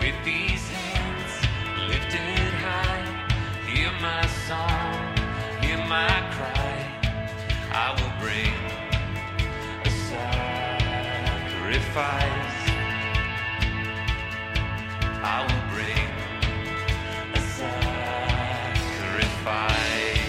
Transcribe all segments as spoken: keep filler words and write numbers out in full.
With these hands lifted high, hear my song, hear my cry. I will bring a sacrifice. I will bring a sacrifice.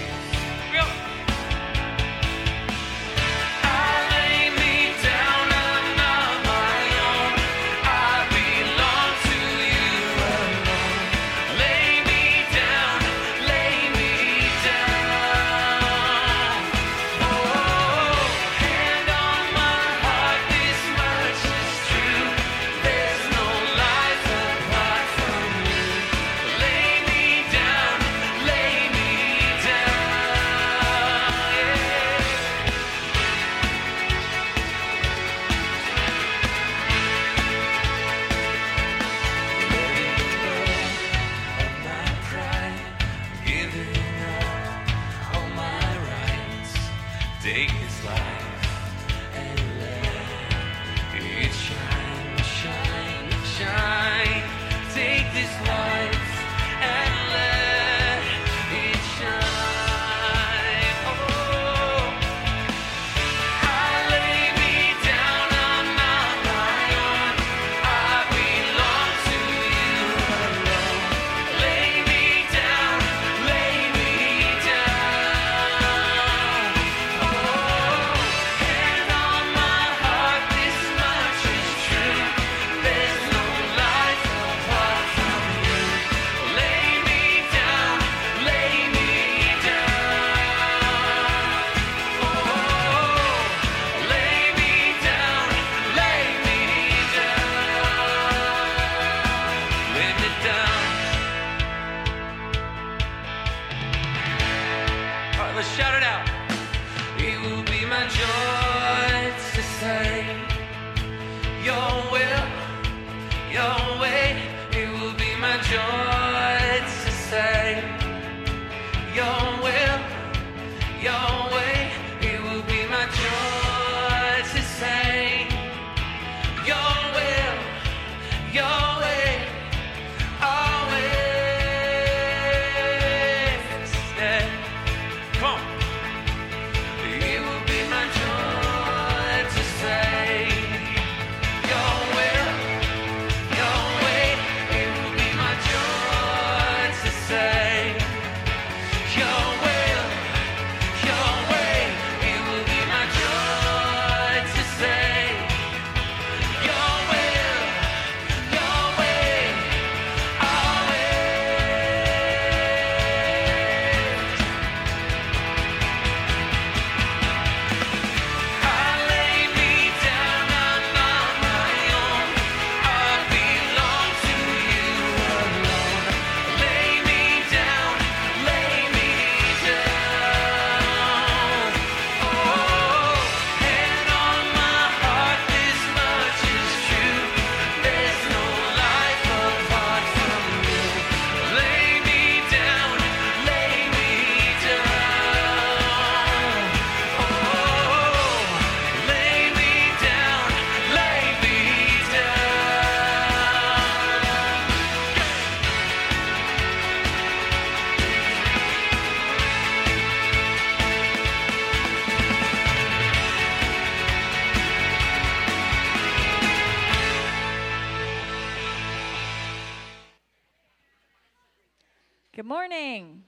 Good morning.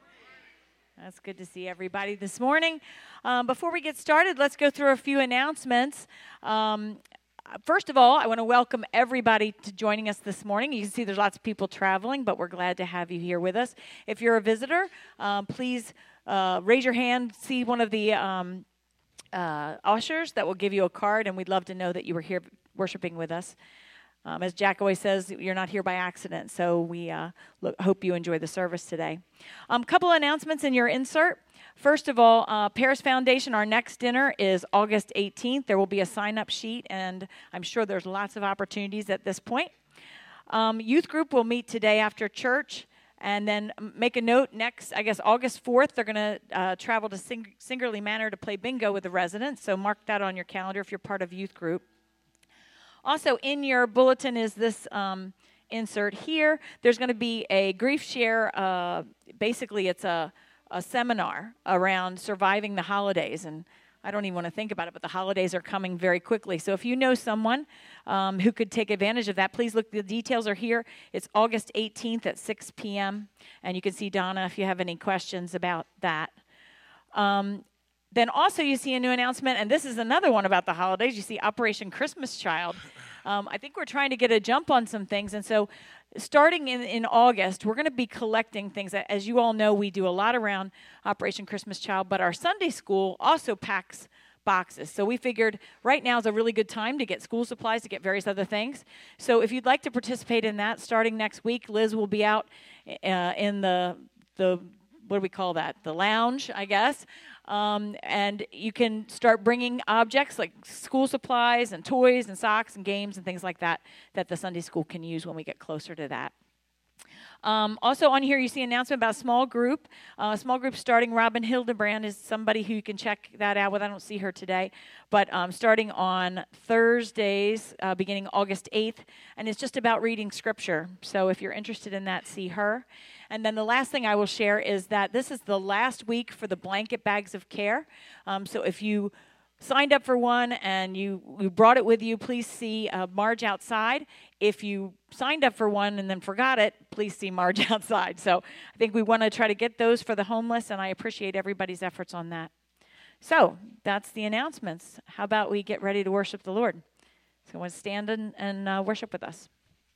That's good to see everybody this morning. Um, before we get started, let's go through a few announcements. Um, first of all, I want to welcome everybody to joining us this morning. You can see there's lots of people traveling, but we're glad to have you here with us. If you're a visitor, um, please uh, raise your hand, see one of the um, uh, ushers that will give you a card, and we'd love to know that you were here worshiping with us. Um, as Jack always says, you're not here by accident, so we uh, look, hope you enjoy the service today. A um, couple of announcements in your insert. First of all, uh, Paris Foundation, our next dinner is August eighteenth. There will be a sign-up sheet, and I'm sure there's lots of opportunities at this point. Um, youth group will meet today after church, and then make a note, next, I guess, August fourth, they're going to uh, travel to Sing- Singerly Manor to play bingo with the residents, so mark that on your calendar if you're part of youth group. Also, in your bulletin is this um, insert here. There's going to be a grief share. Uh, basically, it's a, a seminar around surviving the holidays. And I don't even want to think about it, but the holidays are coming very quickly. So if you know someone um, who could take advantage of that, please look. The details are here. It's August eighteenth at six p.m. And you can see Donna if you have any questions about that. Um, then also you see a new announcement, and this is another one about the holidays. You see Operation Christmas Child. Um, I think we're trying to get a jump on some things. And so starting in, in August, we're going to be collecting things. As you all know, we do a lot around Operation Christmas Child, but our Sunday school also packs boxes. So we figured right now is a really good time to get school supplies, to get various other things. So if you'd like to participate in that, starting next week, Liz will be out uh, in the, the, what do we call that? The lounge, I guess. Um, and you can start bringing objects like school supplies and toys and socks and games and things like that that the Sunday school can use when we get closer to that. Um, also on here you see an announcement about a small group. Uh, a small group starting. Robin Hildebrand is somebody who you can check that out with. I don't see her today. But um, starting on Thursdays, uh, beginning August eighth. And it's just about reading Scripture. So if you're interested in that, see her. And then the last thing I will share is that this is the last week for the blanket bags of care. Um, so if you signed up for one and you, you brought it with you, please see uh, Marge outside. If you signed up for one and then forgot it, please see Marge outside. So I think we want to try to get those for the homeless, and I appreciate everybody's efforts on that. So that's the announcements. How about we get ready to worship the Lord? So I want to stand and, and uh, worship with us.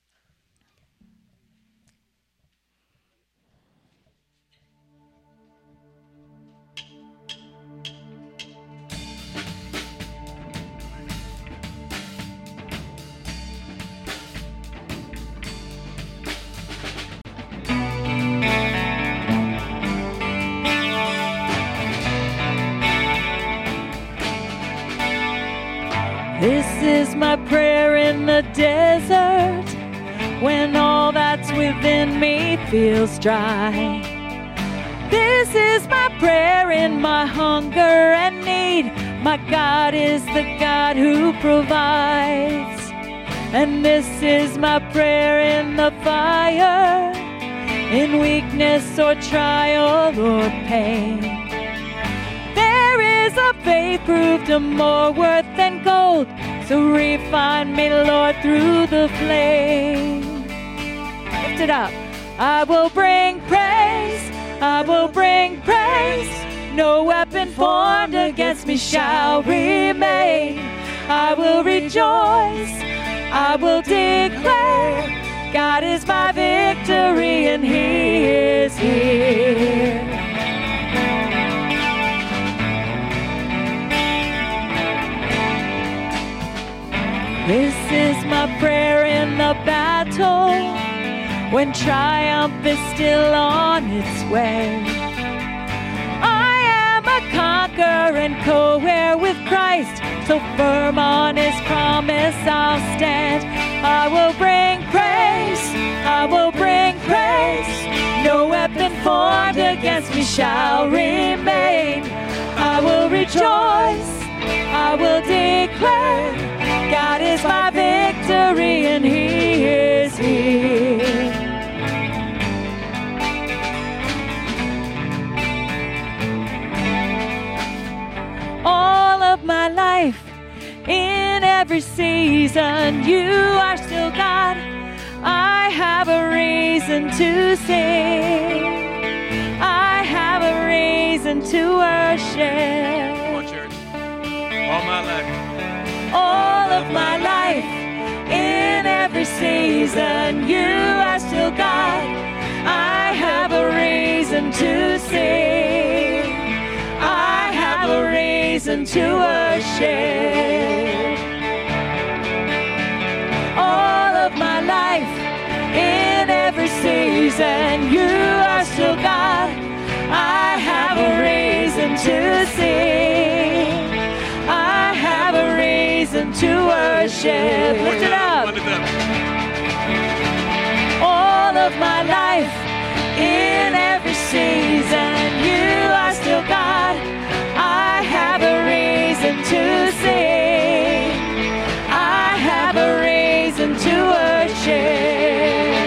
This is my prayer in the desert, when all that's within me feels dry. This is my prayer in my hunger and need. My God is the God who provides. And this is my prayer in the fire, in weakness or trial or pain. There is a faith proved of more worth than gold, so refine me, Lord, through the flame. Lift it up. I will bring praise, I will bring praise. No weapon formed against me shall remain. I will rejoice, I will declare, God is my victory and He is here. This is my prayer in the battle, when triumph is still on its way. I am a conqueror and co-heir with Christ, so firm on His promise I'll stand. I will bring praise, I will bring praise. No weapon formed against me shall remain. I will rejoice, I will declare, God is my victory and He is here. All of my life, in every season, You are still God. I have a reason to sing. I have a reason to worship. Come on, church. All my life. All of my life, in every season, You are still God. I have a reason to sing. I have a reason to worship. All of my life, in every season, You are still God. I have a reason to sing. I have a reason to worship. Lift it up. All of my life, in every season, You are still God. I have a reason to sing. I have a reason to worship.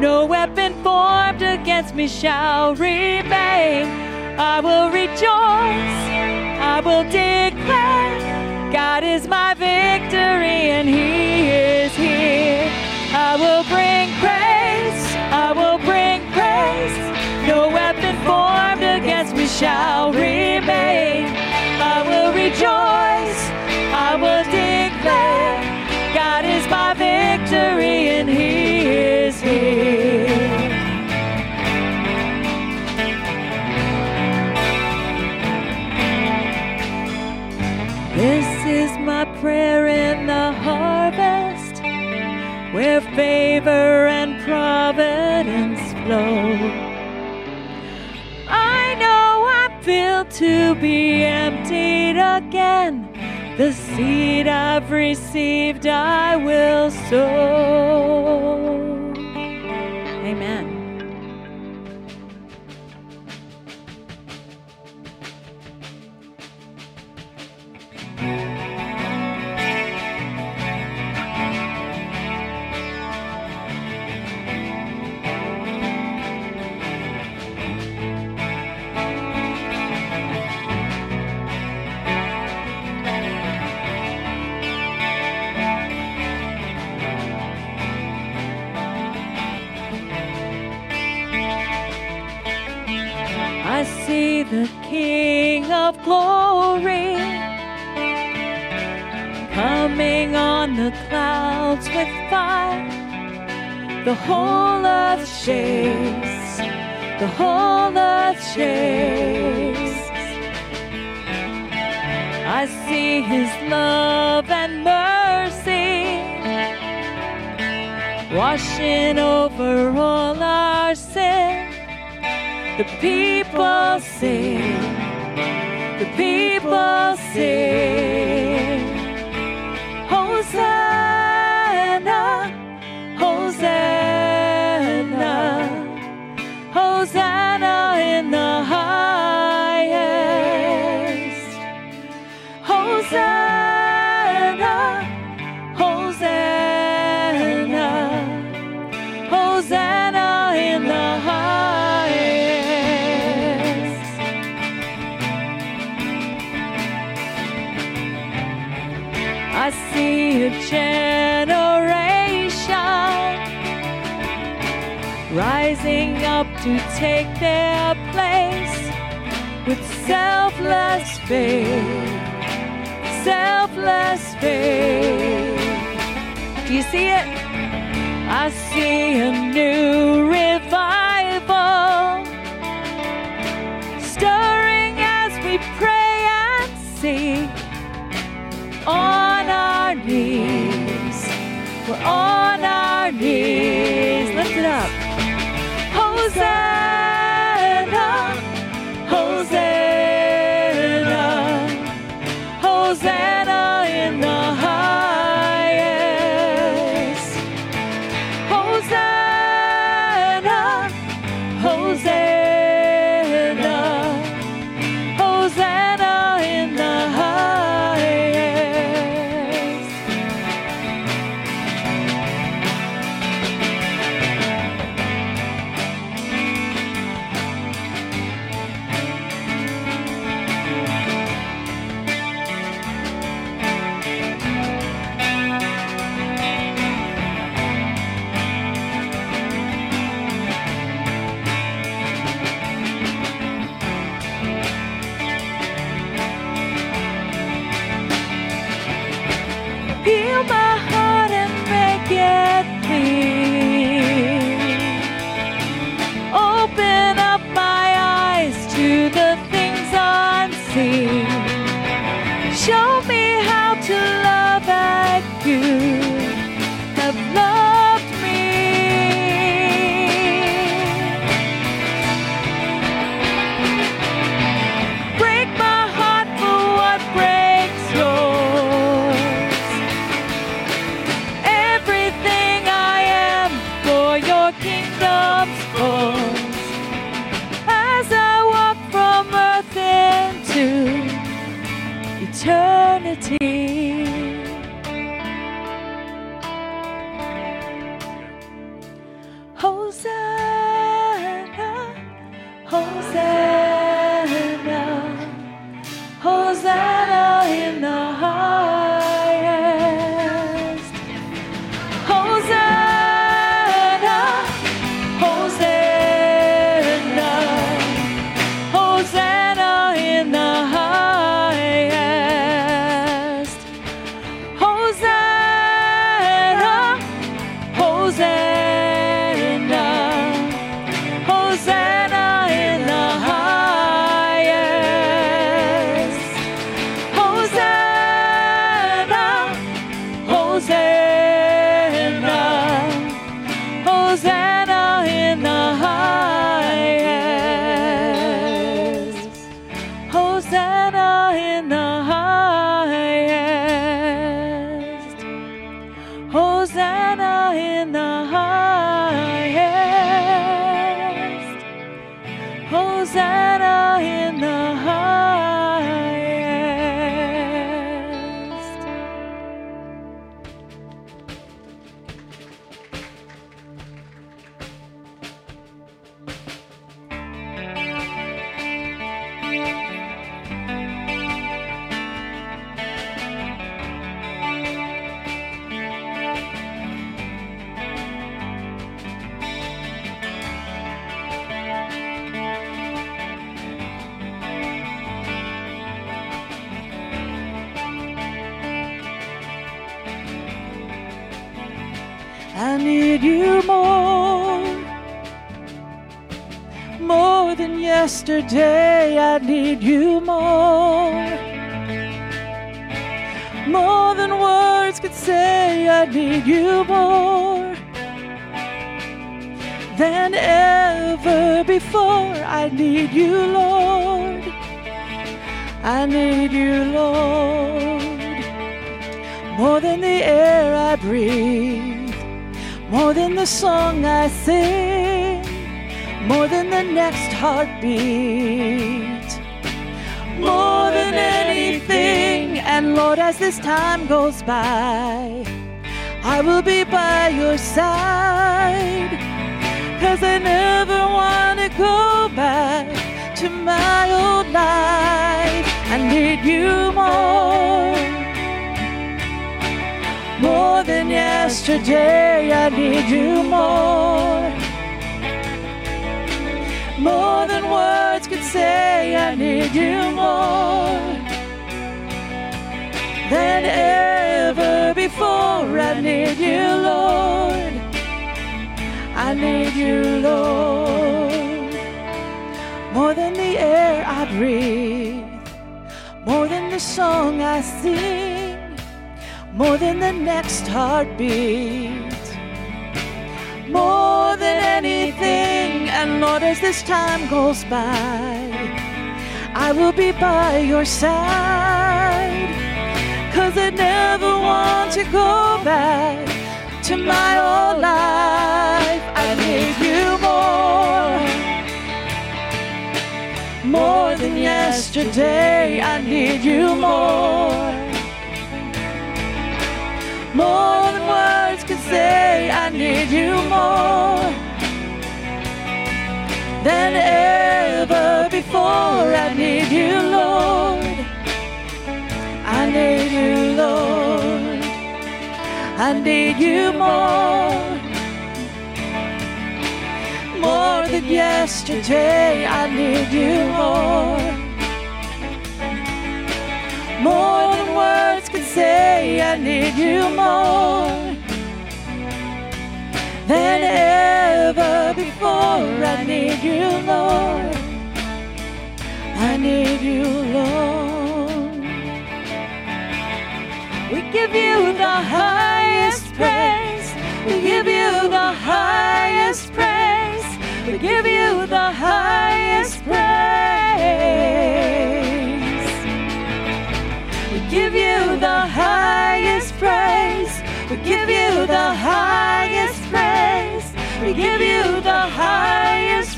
No weapon formed against me shall remain. I will rejoice, I will declare, God is my victory and He is here. I will bring praise, I will bring praise. No weapon formed against me shall remain. I will rejoice, I will declare, God is my victory and He is here. This is my prayer in the harvest, where favor and providence flow. I know I'm filled to be emptied again. The seed I've received I will sow. Amen. I see the King of Glory coming on the clouds with fire. The whole earth shakes, the whole earth shakes. I see His love and mercy washing over all our sin. The people sing, the people sing. Hosanna, Hosanna, Hosanna in the highest. Hosanna, Hosanna, Hosanna in the highest. I see a generation rising up to take their place with selfless faith, selfless faith. Do you see it? I see a new revival stirring as we pray and seek. On our knees, we're on our knees. Lift it up. Hosanna, Hosanna, Hosanna in the highest. Hosanna, Hosanna, Hosanna in the highest. Heal my heart and make it clean. Open up my eyes to the things unseen. Show me how to love as you have loved me. Break my heart for what breaks yours. Everything I am for your kingdom's cause. As I walk from earth into eternity. Hosanna. I need you more. More than yesterday, I need you more. More than words could say, I need you more. Than ever before, I need you, Lord. I need you, Lord. More than the air I breathe, more than the song I sing, more than the next heartbeat, more than anything. And Lord, as this time goes by, I will be by your side, 'cause I never want to go back to my old life. I need you more. More than yesterday, I need you more. More than words could say, I need you more. Than ever before, I need you, Lord. I need you, Lord. More than the air I breathe, more than the song I sing, more than the next heartbeat, more than anything. And Lord, as this time goes by, I will be by your side, 'cause I never want to go back to my old life. I need you more. More than yesterday, I need you more. More than words can say, I need you more. Than ever before, I need you, Lord. I need you, Lord. I need you more. More than yesterday, I need you more. More than words can say, I need you more. Than ever before, I need you, Lord. I need you, Lord. We give you the highest praise. We give you the highest praise. We give you the highest praise. We give you the highest praise. We give you the highest praise. We give you the highest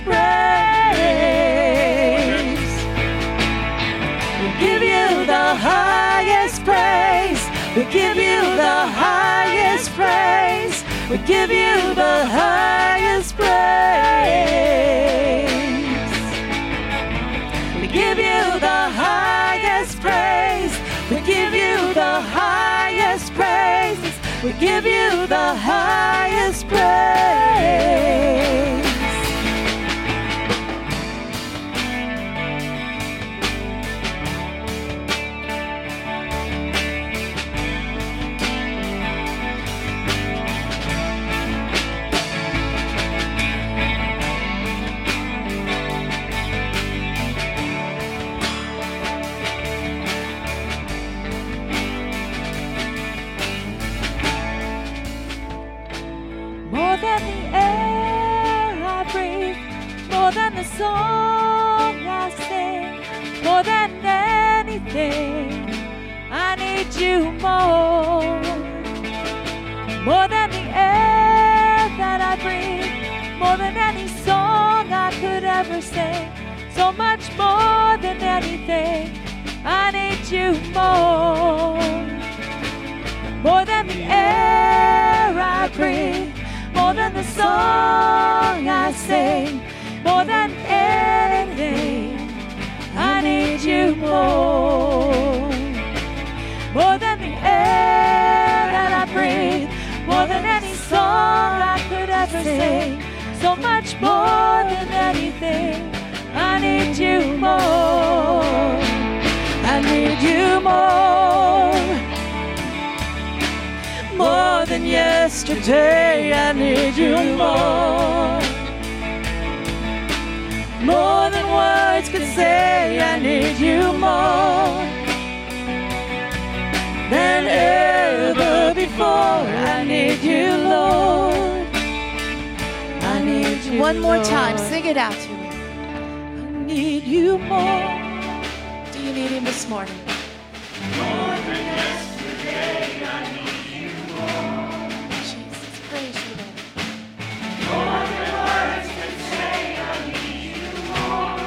praise. We give you the highest praise. We give you the highest praise. We give you the highest praise. We give you the highest praise. We give you the highest praise. We give you the highest praise. More than the air I breathe, more than the song I sing, more than anything, I need you more. More than the air that I breathe, more than any song I could ever sing, so much more than anything, I need you more. More than the air I breathe, more than the song I sing, more than anything, I need you more. More than the air that I breathe, more than any song I could ever sing, so much more than anything, I need you more. I need you more. More than than yesterday, I need you more. More than words could say, I need you more than ever before. I need you, Lord. I need you. One more Lord. time, sing it out to him. I need you more. Do you need him this morning? More than yesterday, I need you more. Jesus, praise you, Lord. More than words can say, I need you more.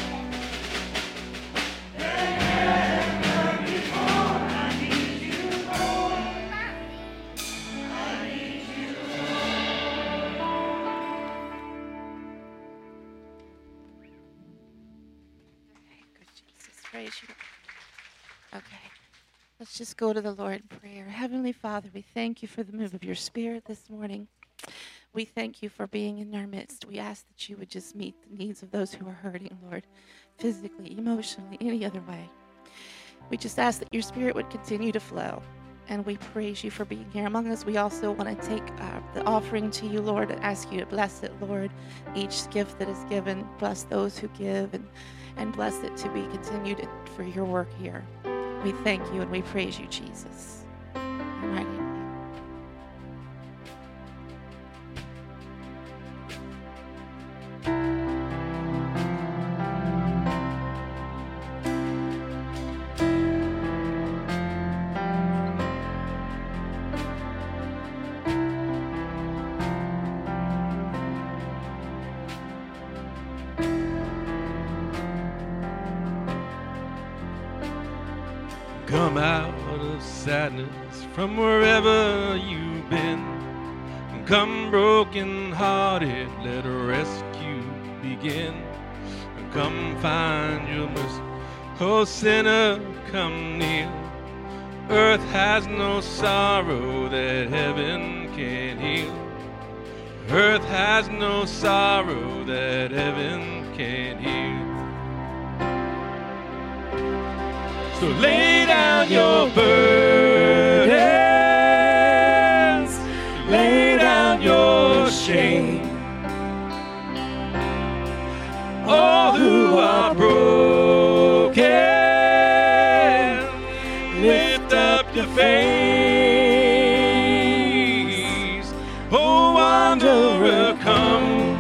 Than ever before, I need you more. I need you Good Jesus, praise you. Okay, let's just go to the Lord in prayer. Heavenly Father, we thank you for the move of your Spirit this morning. We thank you for being in our midst. We ask that you would just meet the needs of those who are hurting, Lord, physically, emotionally, any other way. We just ask that your Spirit would continue to flow. And we praise you for being here among us. We also want to take uh, the offering to you, Lord, and ask you to bless it, Lord. Each gift that is given, bless those who give, and, and bless it to be continued for your work here. We thank you and we praise you, Jesus. In your mighty name. Come out of sadness from wherever you've been. Come broken hearted, let a rescue begin. Come find your mercy, oh sinner, come near. Earth has no sorrow that heaven can heal. Earth has no sorrow that heaven can heal. So lay down your burdens, lay down your shame. All who are broken, lift up your face. Oh, wanderer, come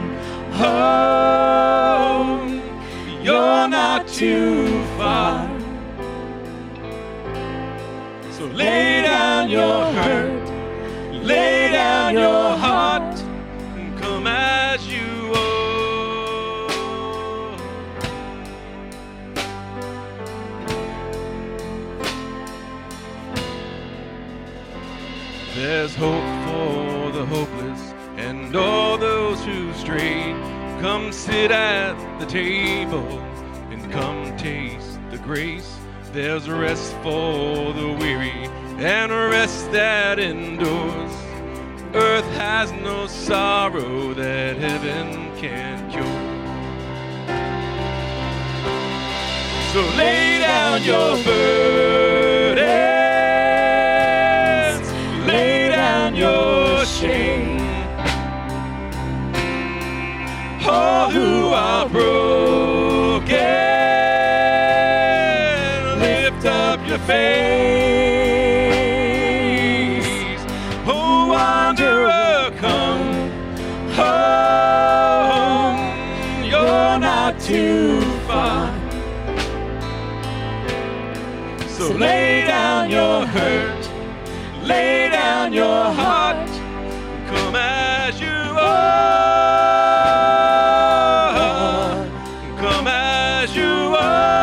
home. You're not too far. So lay down your hurt, lay down your heart, and come as you are. There's hope for the hopeless and all those who stray. Come sit at the table and come taste the grace. There's rest for the weary and rest that endures. Earth has no sorrow that heaven can cure. So lay down your burdens, lay down your shame. All who are broken, your face. Oh, wanderer, come home. You're not too far. So lay down your hurt, lay down your heart, come as you are, come as you are.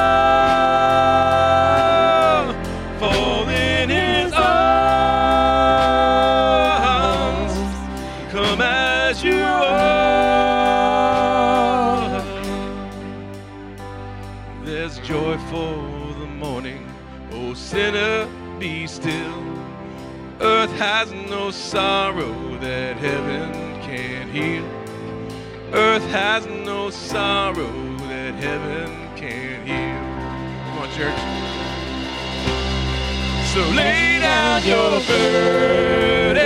Sinner, be still. Earth has no sorrow that heaven can't heal. Earth has no sorrow that heaven can't heal. Come on, church. So lay down your burden,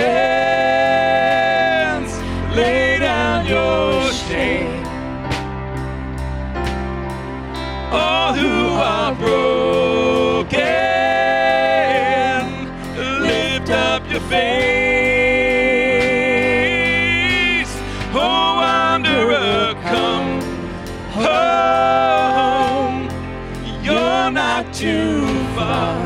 face. Oh, wanderer, come home. You're not too far.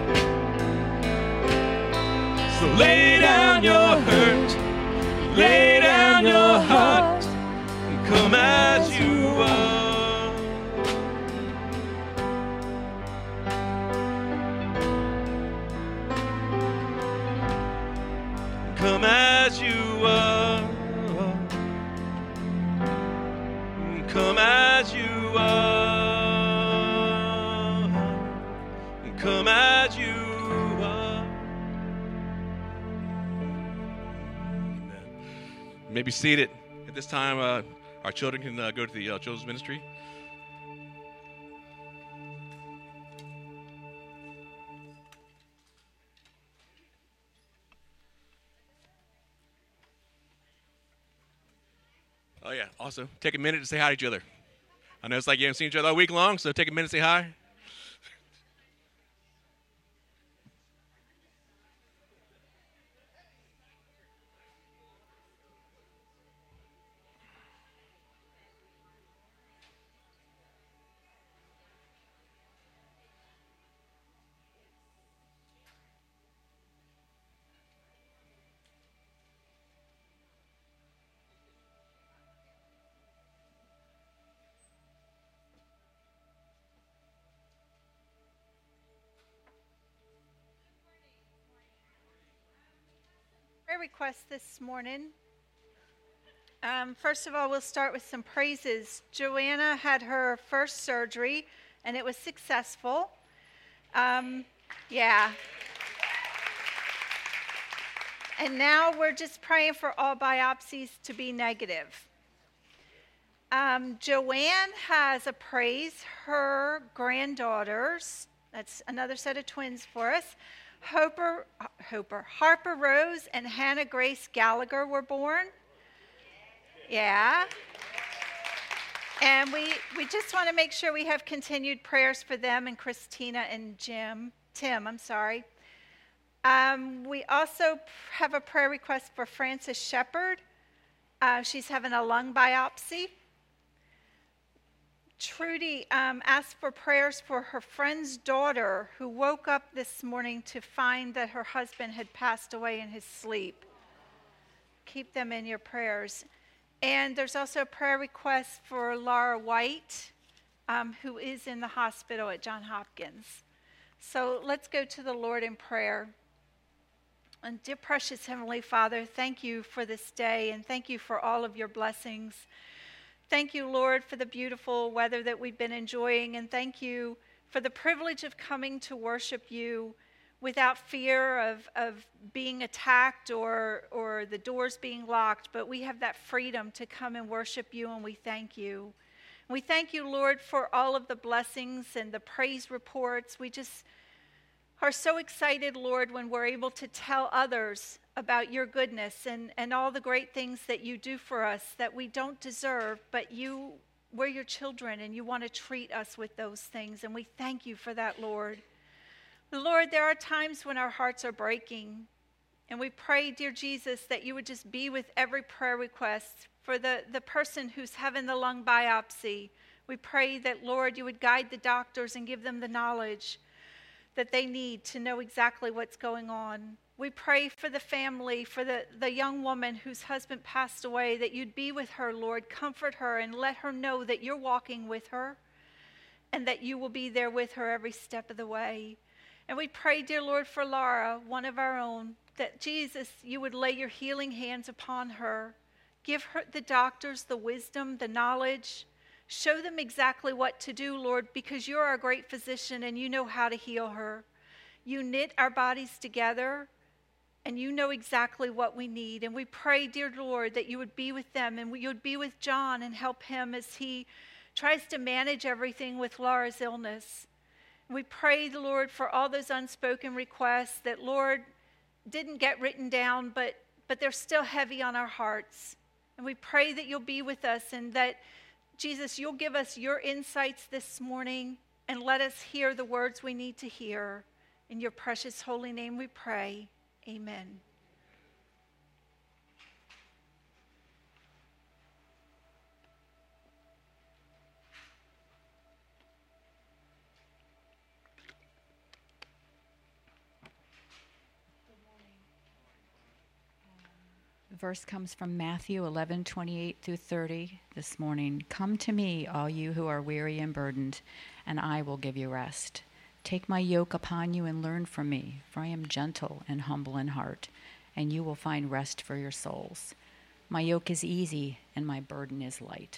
So lay down your hurt, lay down your heart, and come as you are. Come as you are. Come as you are. Come as you are. Amen. You may be seated. At this time, uh, our children can uh, go to the uh, children's ministry. Oh, yeah. Also, take a minute to say hi to each other. I know it's like you haven't seen each other all week long, so take a minute to say hi. Prayer requests this morning. Um, first of all, we'll start with some praises. Joanna had her first surgery, and it was successful. Um, yeah. And now we're just praying for all biopsies to be negative. Um, Joanne has a praise. Her granddaughters, that's another set of twins for us, Hoper, Hoper, Harper Rose and Hannah Grace Gallagher were born. Yeah. And we, we just want to make sure we have continued prayers for them and Christina and Jim, Tim, I'm sorry. Um, we also have a prayer request for Frances Shepard. Uh, she's having a lung biopsy. Trudy um, asked for prayers for her friend's daughter who woke up this morning to find that her husband had passed away in his sleep. Keep them in your prayers. And there's also a prayer request for Laura White, um, who is in the hospital at Johns Hopkins. So let's go to the Lord in prayer. And dear precious Heavenly Father, thank you for this day, and thank you for all of your blessings. Thank you, Lord, for the beautiful weather that we've been enjoying, and thank you for the privilege of coming to worship you without fear of, of being attacked or, or the doors being locked, but we have that freedom to come and worship you, and we thank you. We thank you, Lord, for all of the blessings and the praise reports. We just are so excited, Lord, when we're able to tell others about your goodness and, and all the great things that you do for us that we don't deserve, but you, we're your children, and you want to treat us with those things, and we thank you for that, Lord. Lord, there are times when our hearts are breaking, and we pray, dear Jesus, that you would just be with every prayer request. For the, the person who's having the lung biopsy, we pray that, Lord, you would guide the doctors and give them the knowledge that they need to know exactly what's going on. We pray for the family, for the, the young woman whose husband passed away, that you'd be with her, Lord, comfort her and let her know that you're walking with her and that you will be there with her every step of the way. And we pray, dear Lord, for Laura, one of our own, that Jesus, you would lay your healing hands upon her. Give her the doctors the wisdom, the knowledge. Show them exactly what to do, Lord, because you're our great physician and you know how to heal her. You knit our bodies together and you know exactly what we need. And we pray, dear Lord, that you would be with them and you would be with John and help him as he tries to manage everything with Laura's illness. We pray, Lord, for all those unspoken requests that, Lord, didn't get written down, but, but they're still heavy on our hearts. And we pray that you'll be with us and that, Jesus, you'll give us your insights this morning and let us hear the words we need to hear. In your precious holy name we pray. Amen. The verse comes from Matthew eleven, twenty-eight through thirty this morning. Come to me, all you who are weary and burdened, and I will give you rest. Take my yoke upon you and learn from me, for I am gentle and humble in heart, and you will find rest for your souls. My yoke is easy and my burden is light.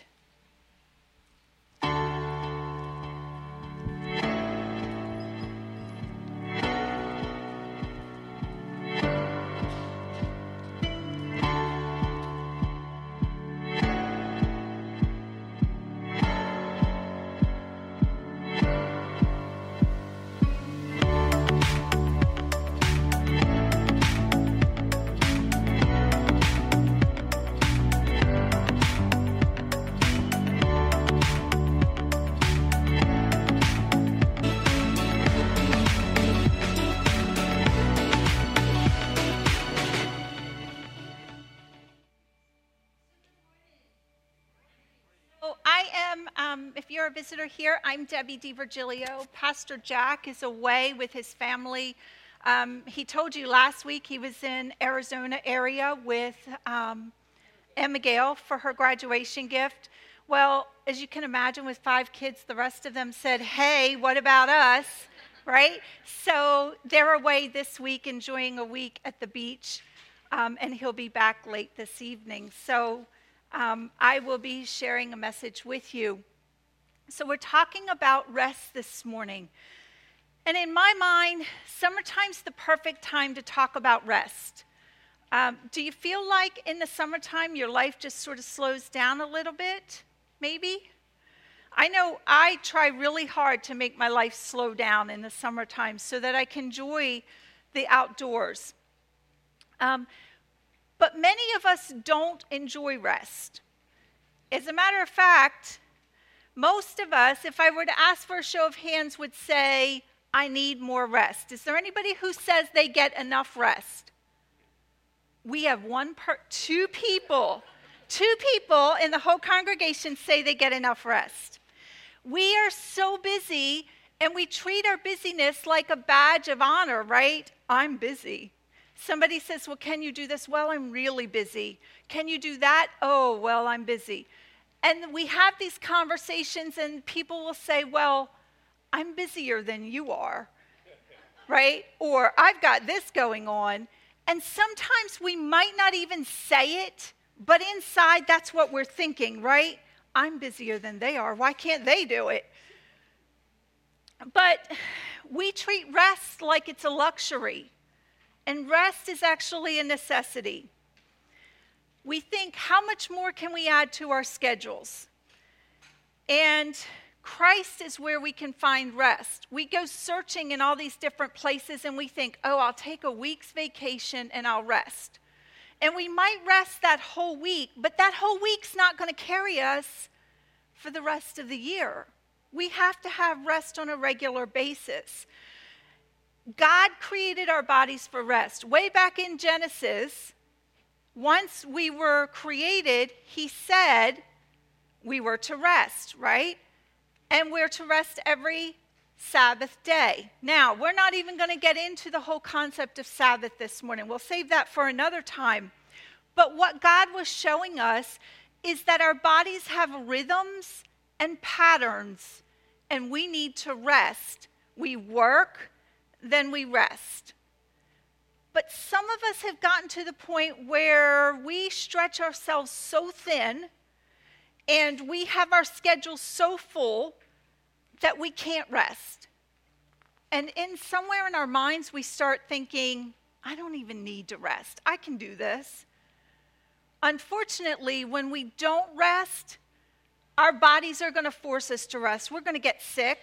If you're a visitor here, I'm Debbie DiVirgilio. Pastor Jack is away with his family. Um, he told you last week he was in Arizona area with um, Emma Gale for her graduation gift. Well, as you can imagine, with five kids, the rest of them said, hey, what about us, right? So they're away this week, enjoying a week at the beach, um, and he'll be back late this evening. So um, I will be sharing a message with you. So we're talking about rest this morning. And in my mind, summertime's the perfect time to talk about rest. Um, do you feel like in the summertime your life just sort of slows down a little bit? Maybe? I know I try really hard to make my life slow down in the summertime so that I can enjoy the outdoors. Um, but many of us don't enjoy rest. As a matter of fact, most of us, if I were to ask for a show of hands, would say, I need more rest. Is there anybody who says they get enough rest? We have one, per, two people, two people in the whole congregation say they get enough rest. We are so busy, and we treat our busyness like a badge of honor, right? I'm busy. Somebody says, well, can you do this? Well, I'm really busy. Can you do that? Oh, well, I'm busy. And we have these conversations, and people will say, well, I'm busier than you are, right? Or I've got this going on. And sometimes we might not even say it, but inside that's what we're thinking, right? I'm busier than they are. Why can't they do it? But we treat rest like it's a luxury, and rest is actually a necessity. We think, how much more can we add to our schedules? And Christ is where we can find rest. We go searching in all these different places and we think, oh, I'll take a week's vacation and I'll rest. And we might rest that whole week, but that whole week's not going to carry us for the rest of the year. We have to have rest on a regular basis. God created our bodies for rest. Way back in Genesis, once we were created, he said we were to rest, right? And we're to rest every Sabbath day. Now, we're not even going to get into the whole concept of Sabbath this morning. We'll save that for another time. But what God was showing us is that our bodies have rhythms and patterns, and we need to rest. We work, then we rest. But some of us have gotten to the point where we stretch ourselves so thin and we have our schedule so full that we can't rest. And in somewhere in our minds, we start thinking, I don't even need to rest. I can do this. Unfortunately, when we don't rest, our bodies are going to force us to rest. We're going to get sick.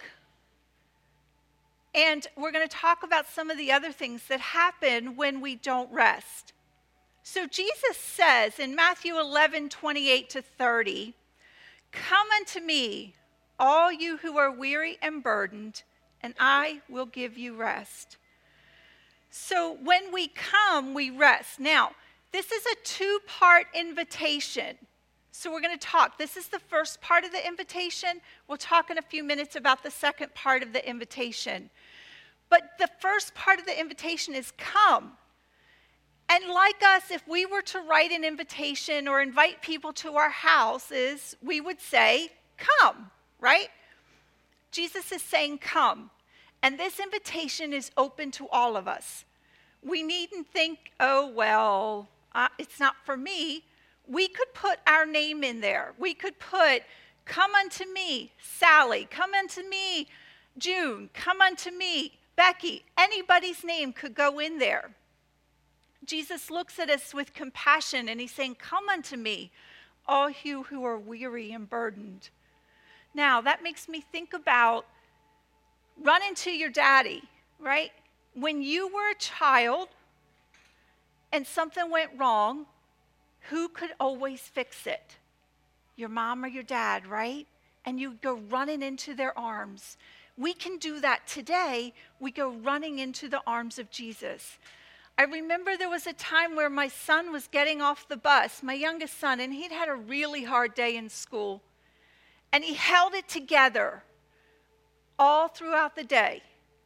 And we're going to talk about some of the other things that happen when we don't rest. So Jesus says in Matthew eleven, twenty-eight to thirty, come unto me, all you who are weary and burdened, and I will give you rest. So when we come, we rest. Now, this is a two-part invitation. So we're going to talk. This is the first part of the invitation. We'll talk in a few minutes about the second part of the invitation. But the first part of the invitation is come. And like us, if we were to write an invitation or invite people to our houses, we would say, come, right? Jesus is saying, come. And this invitation is open to all of us. We needn't think, oh, well, uh, it's not for me. We could put our name in there. We could put, come unto me, Sally. Come unto me, June. Come unto me, Becky. Anybody's name could go in there. Jesus looks at us with compassion and he's saying, come unto me, all you who are weary and burdened. Now, that makes me think about running to your daddy, right? When you were a child and something went wrong, who could always fix it? Your mom or your dad, right? And you go running into their arms. We can do that today. We go running into the arms of Jesus. I remember there was a time where my son was getting off the bus, my youngest son, and he'd had a really hard day in school. And he held it together all throughout the day.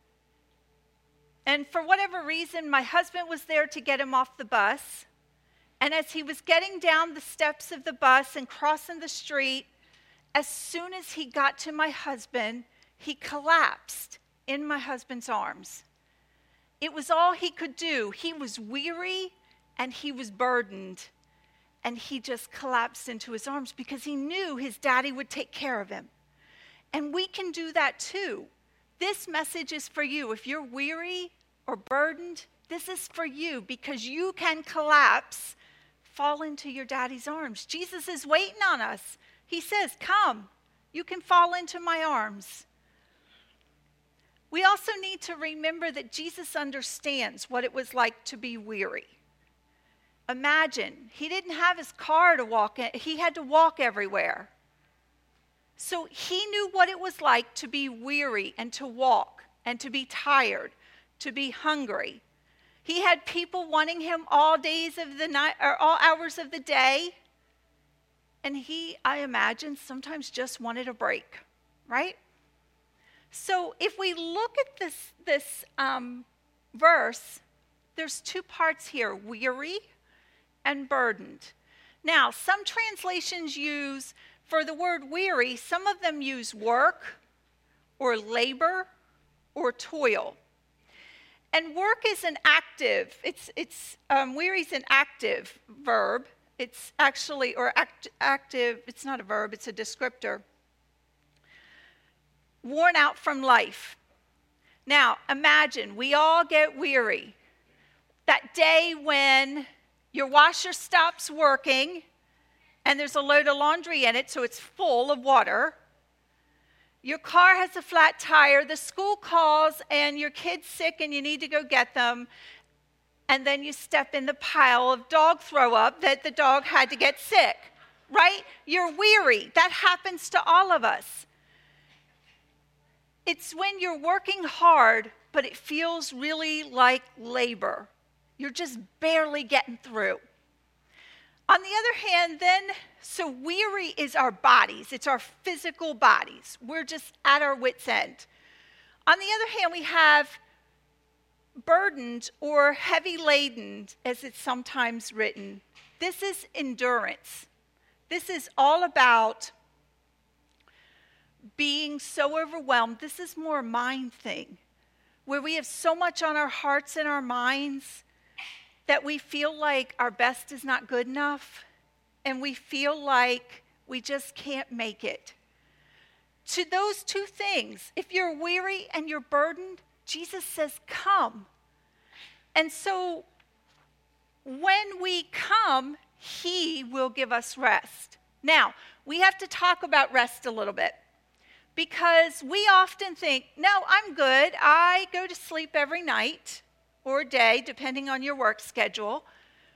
And for whatever reason, my husband was there to get him off the bus. And as he was getting down the steps of the bus and crossing the street, as soon as he got to my husband, he collapsed in my husband's arms. It was all he could do. He was weary and he was burdened. And he just collapsed into his arms because he knew his daddy would take care of him. And we can do that too. This message is for you. If you're weary or burdened, this is for you because you can collapse, fall into your daddy's arms. Jesus is waiting on us. He says, come, you can fall into my arms. We also need to remember that Jesus understands what it was like to be weary. Imagine, he didn't have his car to walk in. He had to walk everywhere. So he knew what it was like to be weary and to walk and to be tired, to be hungry. He had people wanting him all days of the night or all hours of the day. And he, I imagine, sometimes just wanted a break, right? So if we look at this, this um, verse, there's two parts here, weary and burdened. Now, some translations use, for the word weary, some of them use work or labor or toil. And work is an active, it's, it's um, weary is an active verb. It's actually, or act, active, it's not a verb, it's a descriptor. Worn out from life. Now, imagine, we all get weary. That day when your washer stops working and there's a load of laundry in it, so it's full of water. Your car has a flat tire, the school calls and your kid's sick and you need to go get them. And then you step in the pile of dog throw up that the dog had to get sick, right? You're weary. That happens to all of us. It's when you're working hard, but it feels really like labor. You're just barely getting through. On the other hand, then, so weary is our bodies. It's our physical bodies. We're just at our wits' end. On the other hand, we have burdened or heavy laden, as it's sometimes written. This is endurance. This is all about being so overwhelmed. This is more a mind thing, where we have so much on our hearts and our minds that we feel like our best is not good enough, and we feel like we just can't make it. To those two things, if you're weary and you're burdened, Jesus says, come. And so when we come, he will give us rest. Now, we have to talk about rest a little bit. Because we often think, no, I'm good. I go to sleep every night or day, depending on your work schedule.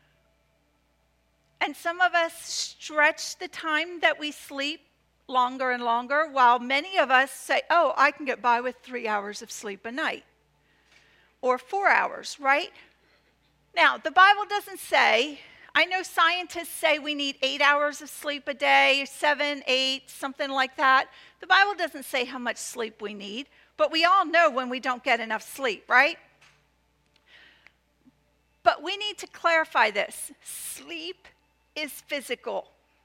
And some of us stretch the time that we sleep longer and longer, while many of us say, oh, I can get by with three hours of sleep a night. Or four hours, right? Now, the Bible doesn't say, I know scientists say we need eight hours of sleep a day, seven, eight, something like that. The Bible doesn't say how much sleep we need, but we all know when we don't get enough sleep, right? But But we need to clarify this. Sleep is physical.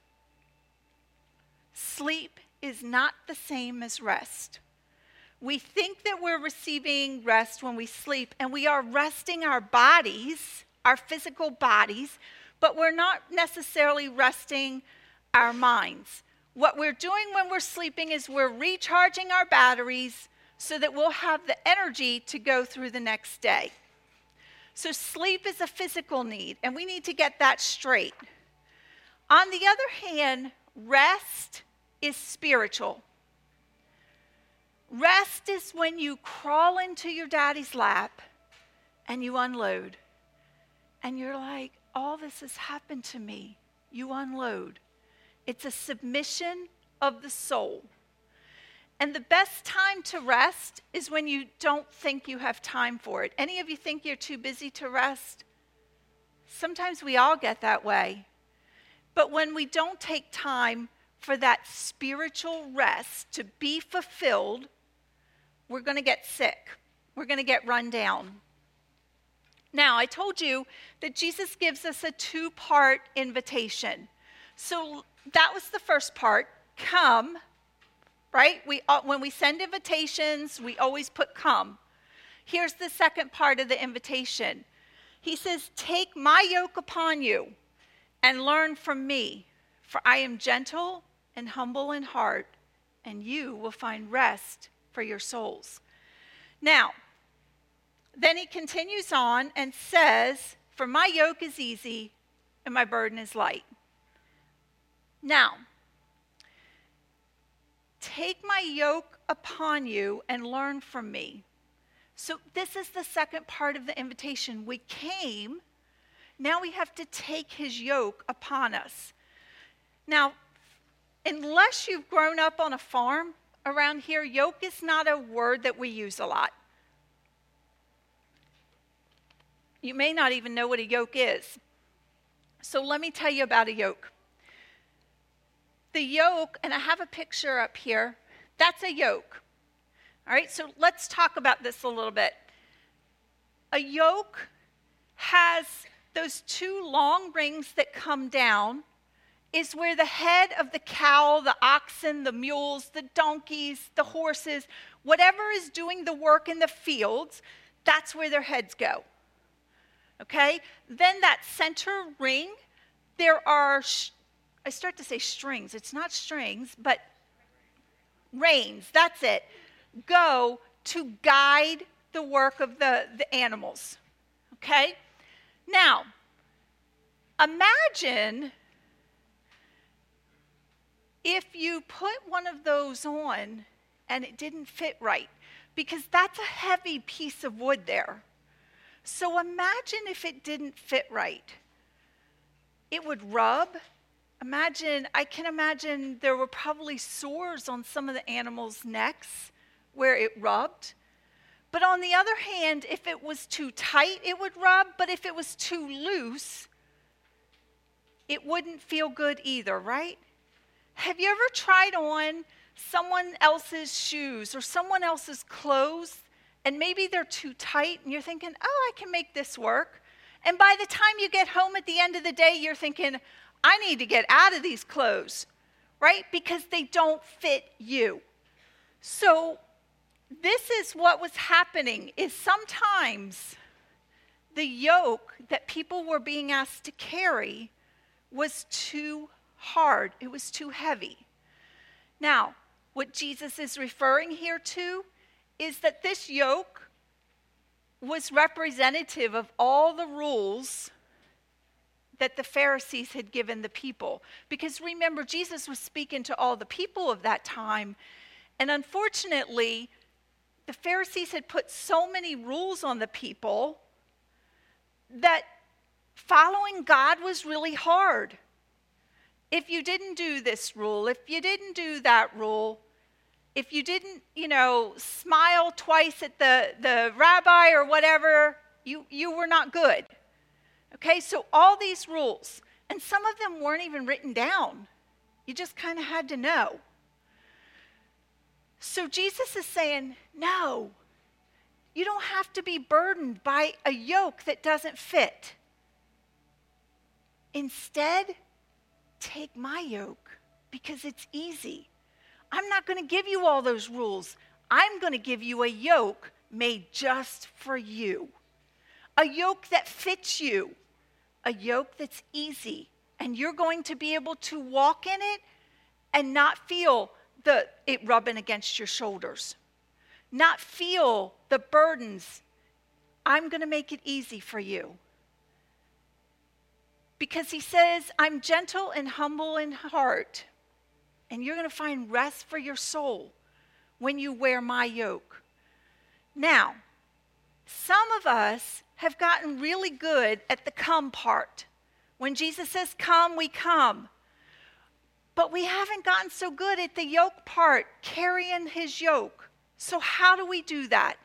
Sleep is not the same as rest. We think that we're receiving rest when we sleep, and we are resting our bodies, our physical bodies, but we're not necessarily resting our minds. What we're doing when we're sleeping is we're recharging our batteries so that we'll have the energy to go through the next day. So sleep is a physical need, and we need to get that straight. On the other hand, rest is spiritual. Rest is when you crawl into your daddy's lap and you unload. And you're like, all this has happened to me. You unload. It's a submission of the soul. And the best time to rest is when you don't think you have time for it. Any of you think you're too busy to rest? Sometimes we all get that way. But when we don't take time for that spiritual rest to be fulfilled, we're going to get sick. We're going to get run down. Now, I told you that Jesus gives us a two-part invitation. So that was the first part. Come, right? We when we send invitations, we always put come. Here's the second part of the invitation. He says, take my yoke upon you and learn from me, for I am gentle and humble in heart, and you will find rest for your souls. Now, then he continues on and says, for my yoke is easy and my burden is light. Now, take my yoke upon you and learn from me. So this is the second part of the invitation. We came, now we have to take his yoke upon us. Now, unless you've grown up on a farm around here, yoke is not a word that we use a lot. You may not even know what a yoke is. So let me tell you about a yoke. The yoke, and I have a picture up here, that's a yoke. All right, so let's talk about this a little bit. A yoke has those two long rings that come down, is where the head of the cow, the oxen, the mules, the donkeys, the horses, whatever is doing the work in the fields, that's where their heads go. Okay? Then that center ring, there are, sh- I start to say strings. It's not strings, but reins, that's it, go to guide the work of the, the animals. Okay? Now, imagine if you put one of those on and it didn't fit right, because that's a heavy piece of wood there. So imagine if it didn't fit right. It would rub. Imagine, I can imagine there were probably sores on some of the animals' necks where it rubbed. But on the other hand, if it was too tight, it would rub. But if it was too loose, it wouldn't feel good either, right? Have you ever tried on someone else's shoes or someone else's clothes, and maybe they're too tight, and you're thinking, oh, I can make this work. And by the time you get home at the end of the day, you're thinking, I need to get out of these clothes, right? Because they don't fit you. So this is what was happening, is sometimes the yoke that people were being asked to carry was too hard. It was too heavy. Now, what Jesus is referring here to is that this yoke was representative of all the rules that the Pharisees had given the people. Because remember, Jesus was speaking to all the people of that time, and unfortunately, the Pharisees had put so many rules on the people that following God was really hard. If you didn't do this rule, if you didn't do that rule, if you didn't, you know, smile twice at the, the rabbi or whatever, you, you were not good. Okay, so all these rules, and some of them weren't even written down. You just kind of had to know. So Jesus is saying, no, you don't have to be burdened by a yoke that doesn't fit. Instead, take my yoke because it's easy. I'm not going to give you all those rules. I'm going to give you a yoke made just for you. A yoke that fits you. A yoke that's easy. And you're going to be able to walk in it and not feel the it rubbing against your shoulders. Not feel the burdens. I'm going to make it easy for you. Because he says, I'm gentle and humble in heart. And you're going to find rest for your soul when you wear my yoke. Now, some of us have gotten really good at the come part. When Jesus says come, we come. But we haven't gotten so good at the yoke part, carrying his yoke. So how do we do that?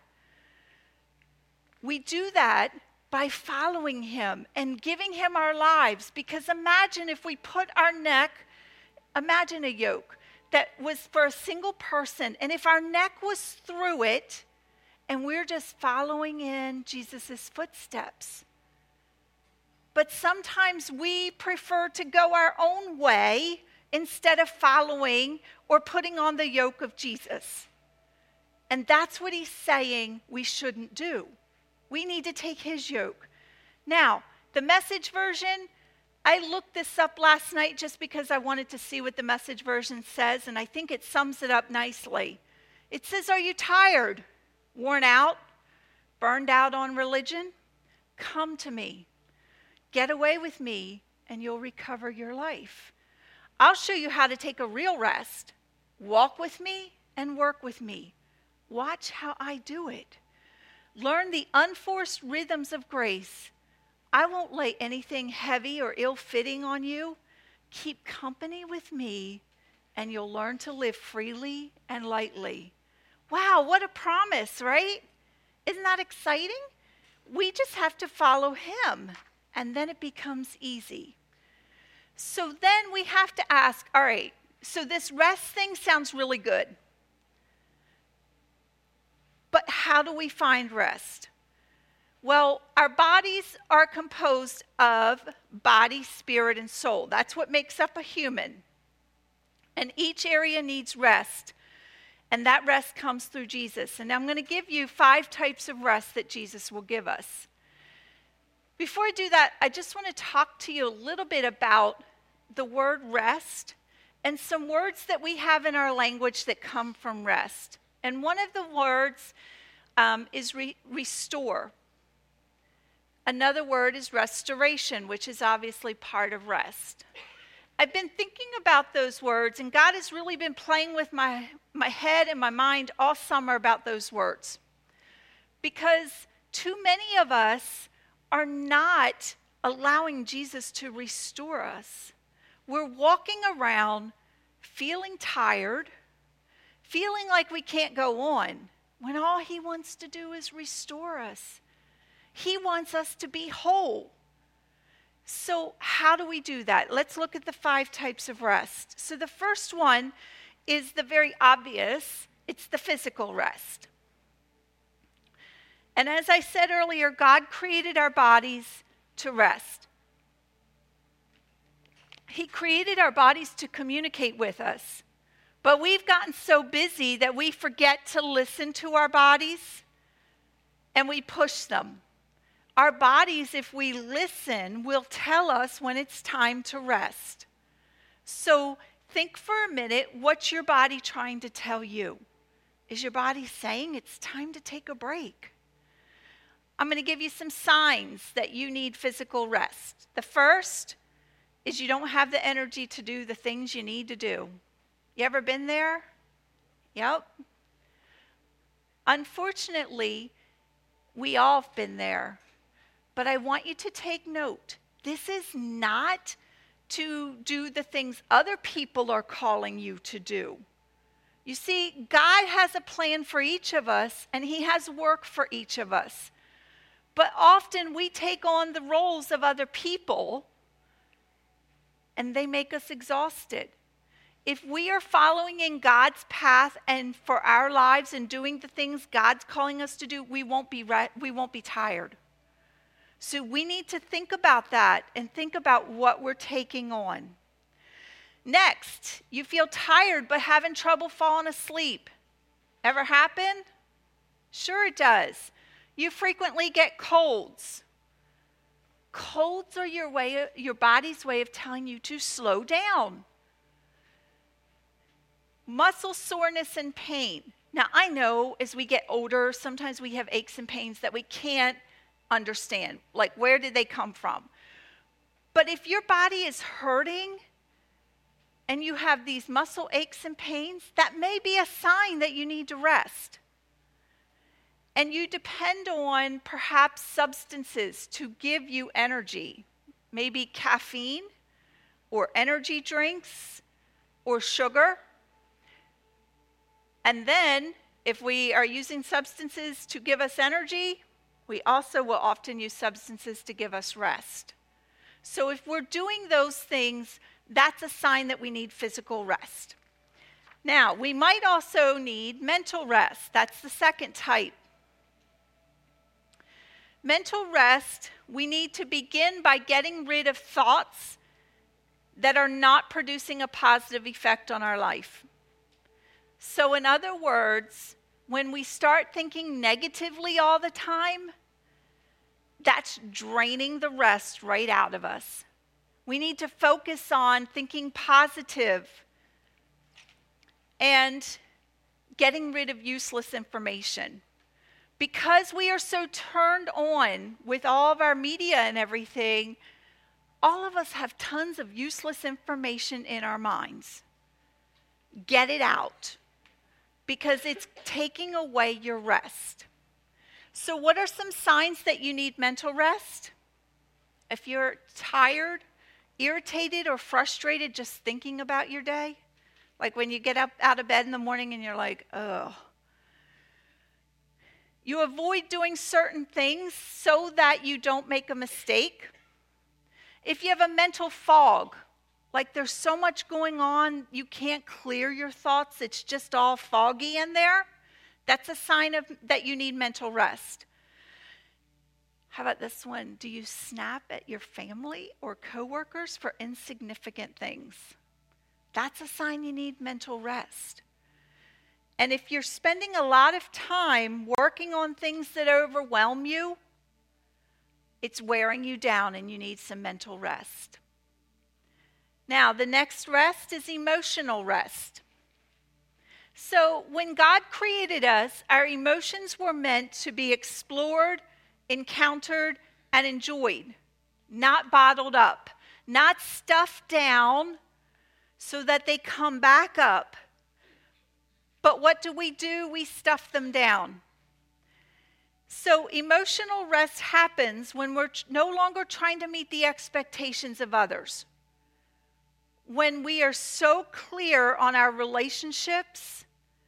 We do that by following him and giving him our lives. Because imagine if we put our neck, imagine a yoke that was for a single person. And if our neck was through it and we're just following in Jesus' footsteps. But sometimes we prefer to go our own way instead of following or putting on the yoke of Jesus. And that's what he's saying we shouldn't do. We need to take his yoke. Now, the Message version, I looked this up last night just because I wanted to see what the Message version says, and I think it sums it up nicely. It says, are you tired, worn out, burned out on religion? Come to me. Get away with me, and you'll recover your life. I'll show you how to take a real rest. Walk with me and work with me. Watch how I do it. Learn the unforced rhythms of grace. I won't lay anything heavy or ill-fitting on you. Keep company with me, and you'll learn to live freely and lightly. Wow, what a promise, right? Isn't that exciting? We just have to follow him, and then it becomes easy. So then we have to ask, all right, so this rest thing sounds really good. But how do we find rest? Well, our bodies are composed of body, spirit, and soul. That's what makes up a human. And each area needs rest. And that rest comes through Jesus. And I'm going to give you five types of rest that Jesus will give us. Before I do that, I just want to talk to you a little bit about the word rest and some words that we have in our language that come from rest. And one of the words um, is re- restore. Another word is restoration, which is obviously part of rest. I've been thinking about those words, and God has really been playing with my, my head and my mind all summer about those words. Because too many of us are not allowing Jesus to restore us. We're walking around feeling tired, feeling like we can't go on, when all he wants to do is restore us. He wants us to be whole. So how do we do that? Let's look at the five types of rest. So the first one is the very obvious. It's the physical rest. And as I said earlier, God created our bodies to rest. He created our bodies to communicate with us. But we've gotten so busy that we forget to listen to our bodies and we push them. Our bodies, if we listen, will tell us when it's time to rest. So think for a minute, what's your body trying to tell you? Is your body saying it's time to take a break? I'm going to give you some signs that you need physical rest. The first is you don't have the energy to do the things you need to do. You ever been there? Yep. Unfortunately, we all have been there. But I want you to take note. This is not to do the things other people are calling you to do. You see, God has a plan for each of us, and he has work for each of us. But often we take on the roles of other people, and they make us exhausted. If we are following in God's path and for our lives and doing the things God's calling us to do, we won't be right, we won't be tired. So we need to think about that and think about what we're taking on. Next, you feel tired but having trouble falling asleep. Ever happen? Sure it does. You frequently get colds. Colds are your way, your body's way of telling you to slow down. Muscle soreness and pain. Now, I know as we get older, sometimes we have aches and pains that we can't understand. Like, where did they come from? But if your body is hurting and you have these muscle aches and pains, that may be a sign that you need to rest. And you depend on perhaps substances to give you energy, maybe caffeine or energy drinks or sugar. And then if we are using substances to give us energy, we also will often use substances to give us rest. So if we're doing those things, that's a sign that we need physical rest. Now, we might also need mental rest. That's the second type. Mental rest, we need to begin by getting rid of thoughts that are not producing a positive effect on our life. So in other words, when we start thinking negatively all the time, that's draining the rest right out of us. We need to focus on thinking positive and getting rid of useless information. Because we are so turned on with all of our media and everything, all of us have tons of useless information in our minds. Get it out, because it's taking away your rest. So what are some signs that you need mental rest? If you're tired, irritated, or frustrated just thinking about your day, like when you get up out of bed in the morning and you're like, oh. You avoid doing certain things so that you don't make a mistake. If you have a mental fog, like there's so much going on, you can't clear your thoughts, it's just all foggy in there, that's a sign of that you need mental rest. How about this one? Do you snap at your family or coworkers for insignificant things? That's a sign you need mental rest. And if you're spending a lot of time working on things that overwhelm you, it's wearing you down and you need some mental rest. Now, the next rest is emotional rest. So when God created us, our emotions were meant to be explored, encountered, and enjoyed, not bottled up, not stuffed down so that they come back up. But what do we do? We stuff them down. So emotional rest happens when we're no longer trying to meet the expectations of others. When we are so clear on our relationships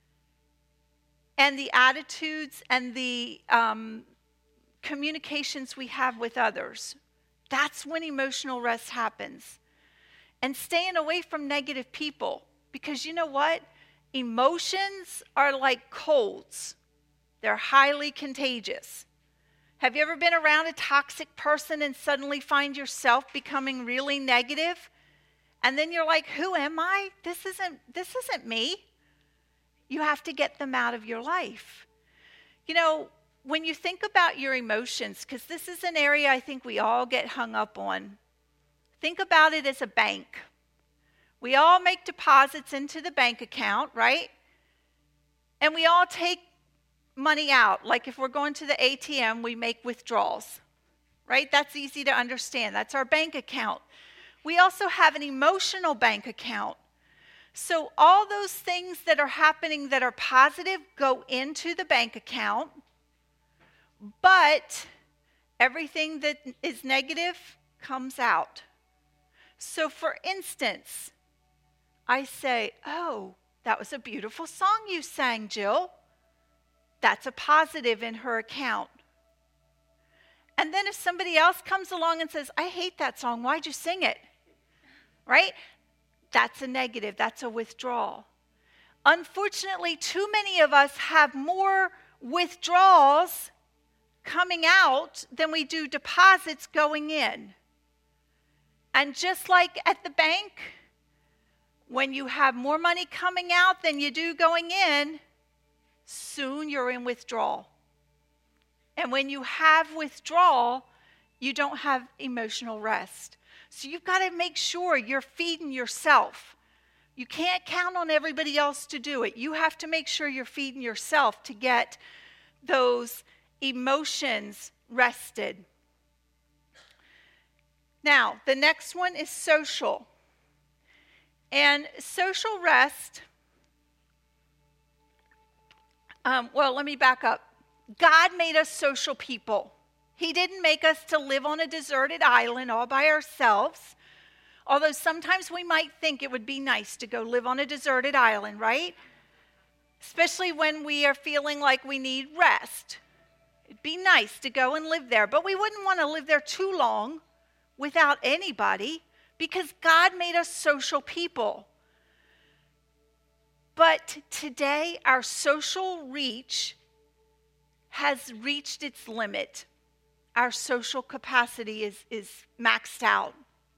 and the attitudes and the um, communications we have with others, that's when emotional rest happens. And staying away from negative people, because you know what? Emotions are like colds. They're highly contagious. Have you ever been around a toxic person and suddenly find yourself becoming really negative? And then you're like, who am I? This isn't, this isn't me. You have to get them out of your life. You know, when you think about your emotions, because this is an area I think we all get hung up on, think about it as a bank. We all make deposits into the bank account, right? And we all take money out. Like if we're going to the A T M, we make withdrawals, right? That's easy to understand. That's our bank account. We also have an emotional bank account. So all those things that are happening that are positive go into the bank account, but everything that is negative comes out. So for instance, I say, oh, that was a beautiful song you sang, Jill. That's a positive in her account. And then if somebody else comes along and says, I hate that song, why'd you sing it? Right? That's a negative, that's a withdrawal. Unfortunately, too many of us have more withdrawals coming out than we do deposits going in. And just like at the bank, when you have more money coming out than you do going in, soon you're in withdrawal. And when you have withdrawal, you don't have emotional rest. So you've got to make sure you're feeding yourself. You can't count on everybody else to do it. You have to make sure you're feeding yourself to get those emotions rested. Now, the next one is social. And social rest, um, well, let me back up. God made us social people. He didn't make us to live on a deserted island all by ourselves. Although sometimes we might think it would be nice to go live on a deserted island, right? Especially when we are feeling like we need rest. It'd be nice to go and live there, but we wouldn't want to live there too long without anybody because God made us social people. But today, our social reach has reached its limit. Our social capacity is, is maxed out.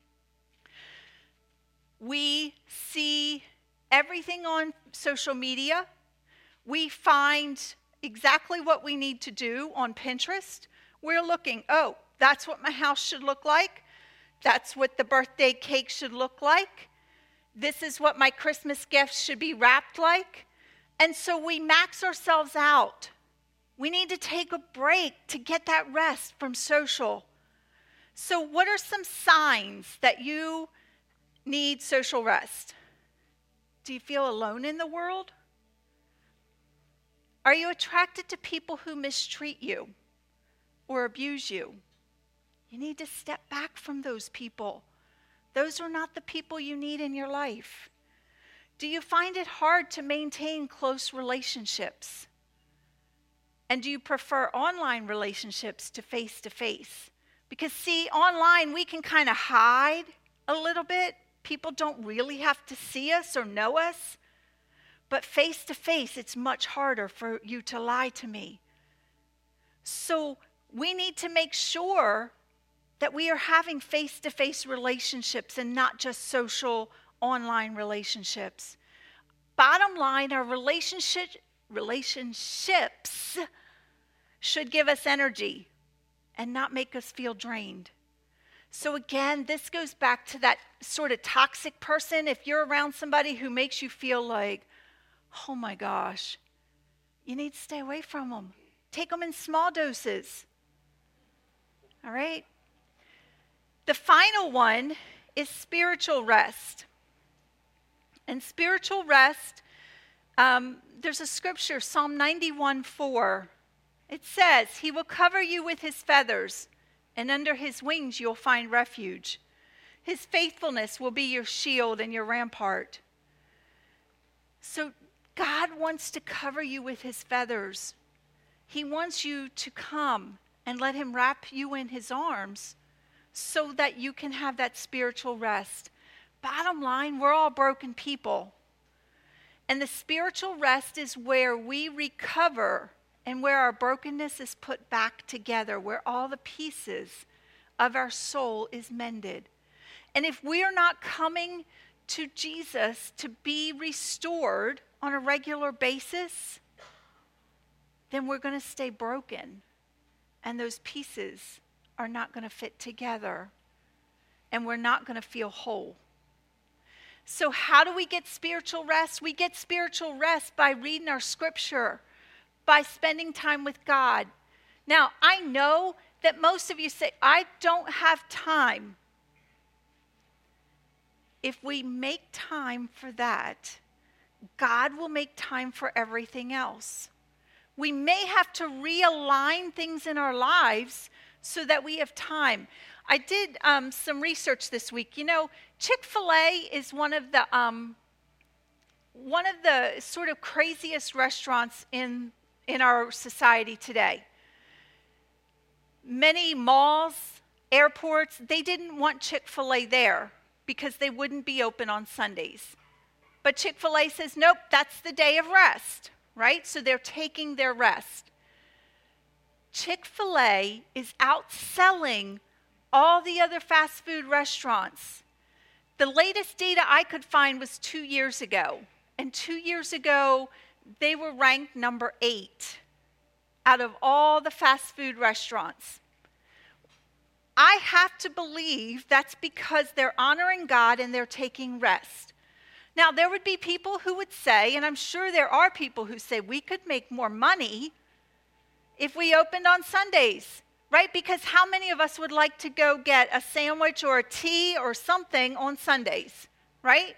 We see everything on social media. We find exactly what we need to do on Pinterest. We're looking, oh, that's what my house should look like. That's what the birthday cake should look like. This is what my Christmas gifts should be wrapped like. And so we max ourselves out. We need to take a break to get that rest from social. So what are some signs that you need social rest? Do you feel alone in the world? Are you attracted to people who mistreat you or abuse you? You need to step back from those people. Those are not the people you need in your life. Do you find it hard to maintain close relationships? And do you prefer online relationships to face-to-face? Because see, online we can kind of hide a little bit. People don't really have to see us or know us. But face-to-face, it's much harder for you to lie to me. So we need to make sure that we are having face-to-face relationships and not just social online relationships. Bottom line, our relationship, relationships should give us energy and not make us feel drained. So again, this goes back to that sort of toxic person. If you're around somebody who makes you feel like, oh my gosh, you need to stay away from them. Take them in small doses. All right? The final one is spiritual rest. And spiritual rest, um, there's a scripture, Psalm ninety-one four. It says, he will cover you with his feathers, and under his wings you'll find refuge. His faithfulness will be your shield and your rampart. So God wants to cover you with his feathers. He wants you to come and let him wrap you in his arms so that you can have that spiritual rest. Bottom line, we're all broken people. And the spiritual rest is where we recover and where our brokenness is put back together, where all the pieces of our soul is mended. And if we are not coming to Jesus to be restored on a regular basis, then we're going to stay broken. And those pieces are not going to fit together. And we're not going to feel whole. So how do we get spiritual rest? We get spiritual rest by reading our scripture, by spending time with God. Now, I know that most of you say, I don't have time. If we make time for that, God will make time for everything else. We may have to realign things in our lives so that we have time. I did um, some research this week. You know, Chick-fil-A is one of the um, one of the sort of craziest restaurants in in our society today. Many malls, airports, they didn't want Chick-fil-A there because they wouldn't be open on Sundays. But Chick-fil-A says, nope, that's the day of rest, right? So they're taking their rest. Chick-fil-A is outselling all the other fast food restaurants. The latest data I could find was two years ago. And two years ago, they were ranked number eight out of all the fast food restaurants. I have to believe that's because they're honoring God and they're taking rest. Now, there would be people who would say, and I'm sure there are people who say, we could make more money if we opened on Sundays, right? Because how many of us would like to go get a sandwich or a tea or something on Sundays, right?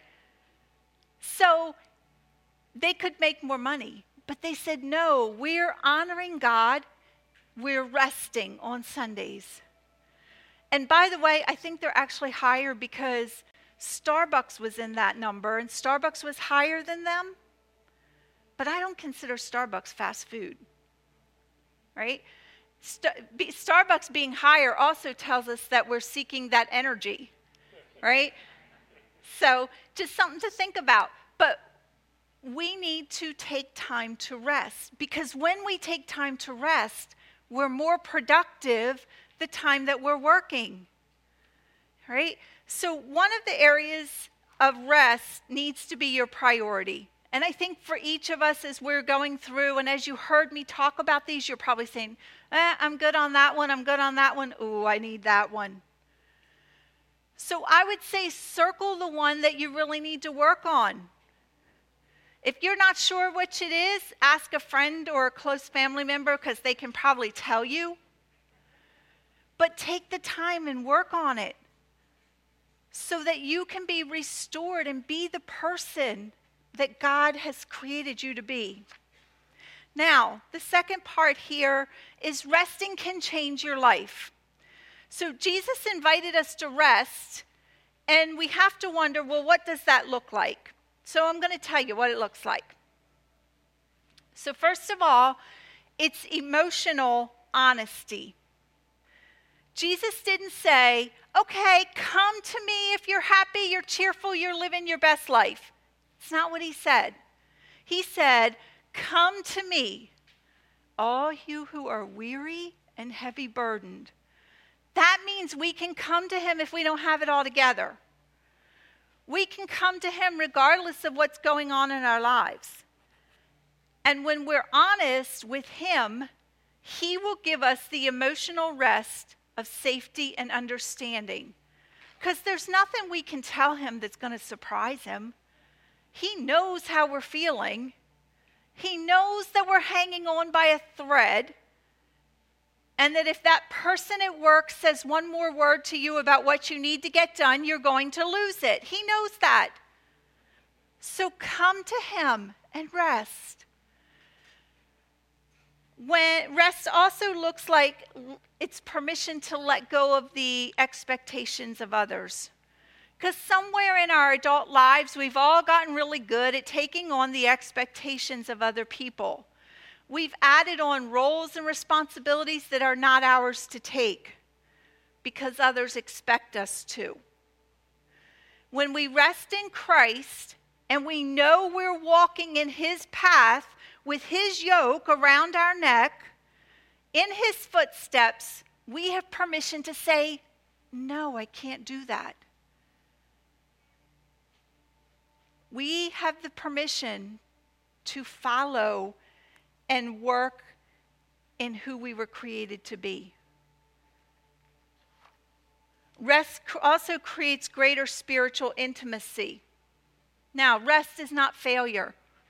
So they could make more money. But they said, no, we're honoring God. We're resting on Sundays. And by the way, I think they're actually higher because Starbucks was in that number, and Starbucks was higher than them. But I don't consider Starbucks fast food, right? St- be, Starbucks being higher also tells us that we're seeking that energy, right? So just something to think about. But we need to take time to rest, because when we take time to rest, we're more productive the time that we're working, right? So one of the areas of rest needs to be your priority. And I think for each of us as we're going through, and as you heard me talk about these, you're probably saying, eh, I'm good on that one, I'm good on that one, ooh, I need that one. So I would say circle the one that you really need to work on. If you're not sure which it is, ask a friend or a close family member, because they can probably tell you. But take the time and work on it so that you can be restored and be the person that God has created you to be. Now, the second part here is resting can change your life. So Jesus invited us to rest, and we have to wonder, well, what does that look like? So I'm going to tell you what it looks like. So first of all, it's emotional honesty. Jesus didn't say, okay, come to me if you're happy, you're cheerful, you're living your best life. It's not what he said. He said, come to me, all you who are weary and heavy burdened. That means we can come to him if we don't have it all together. We can come to him regardless of what's going on in our lives. And when we're honest with him, he will give us the emotional rest of safety and understanding. Because there's nothing we can tell him that's going to surprise him. He knows how we're feeling. He knows that we're hanging on by a thread. And that if that person at work says one more word to you about what you need to get done, you're going to lose it. He knows that. So come to him and rest. When rest also looks like it's permission to let go of the expectations of others. Because somewhere in our adult lives, we've all gotten really good at taking on the expectations of other people. We've added on roles and responsibilities that are not ours to take because others expect us to. When we rest in Christ and we know we're walking in his path with his yoke around our neck, in his footsteps, we have permission to say, no, I can't do that. We have the permission to follow and work in who we were created to be. Rest also creates greater spiritual intimacy. Now, rest is not failure.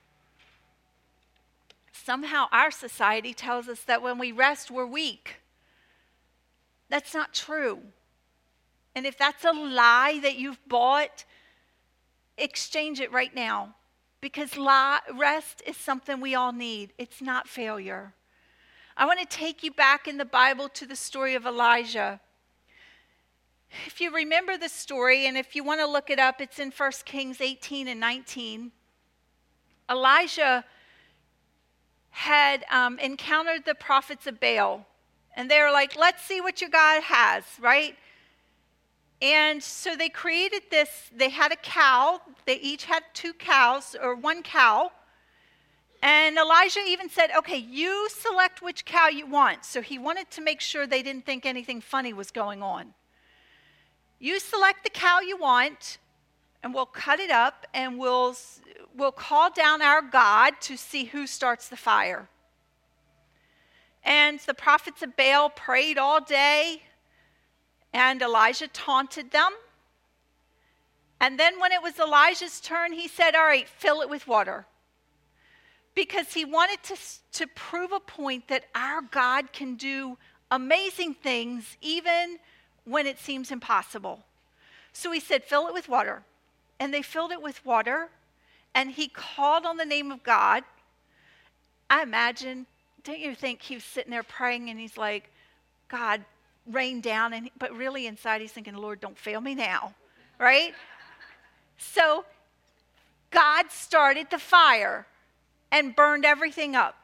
Somehow our society tells us that when we rest, we're weak. That's not true. And if that's a lie that you've bought, exchange it right now. Because lie, rest is something we all need. It's not failure. I want to take you back in the Bible to the story of Elijah. If you remember the story, and if you want to look it up, it's in First Kings eighteen and nineteen. Elijah had um, encountered the prophets of Baal. And they were like, let's see what your God has, right? And so they created this. They had a cow. They each had two cows, or one cow. And Elijah even said, okay, you select which cow you want. So he wanted to make sure they didn't think anything funny was going on. You select the cow you want, and we'll cut it up, and we'll, we'll call down our God to see who starts the fire. And the prophets of Baal prayed all day, and Elijah taunted them. And then when it was Elijah's turn, he said, all right, fill it with water. Because he wanted to, to prove a point that our God can do amazing things even when it seems impossible. So he said, fill it with water. And they filled it with water, and he called on the name of God. I imagine, don't you think he was sitting there praying, and he's like, God, rain down. And but really inside he's thinking, Lord, don't fail me now, right? So God started the fire and burned everything up.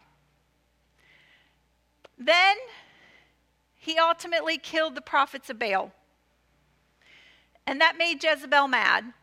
Then he ultimately killed the prophets of Baal. And that made Jezebel mad.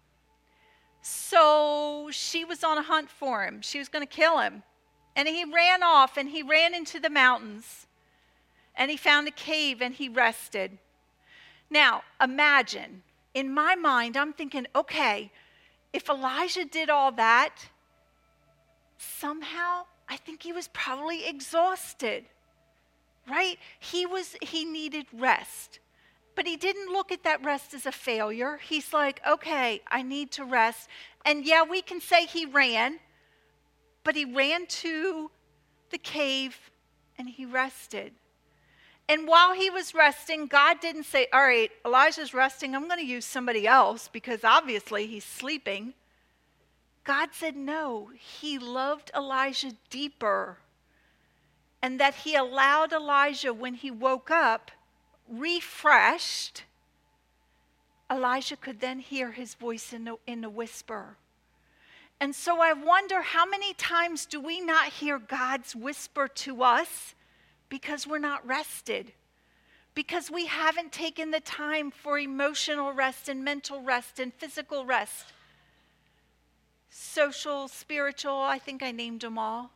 So she was on a hunt for him. She was going to kill him. And he ran off, and he ran into the mountains. And he found a cave, and he rested. Now, imagine, in my mind, I'm thinking, okay, if Elijah did all that, somehow, I think he was probably exhausted, right? He was, he needed rest. But he didn't look at that rest as a failure. He's like, okay, I need to rest. And yeah, we can say he ran, but he ran to the cave and he rested. And while he was resting, God didn't say, all right, Elijah's resting, I'm going to use somebody else because obviously he's sleeping. God said no, he loved Elijah deeper, and that he allowed Elijah, when he woke up, refreshed, Elijah could then hear his voice in the, in the whisper. And so I wonder, how many times do we not hear God's whisper to us because we're not rested? Because we haven't taken the time for emotional rest and mental rest and physical rest. Social, spiritual, I think I named them all.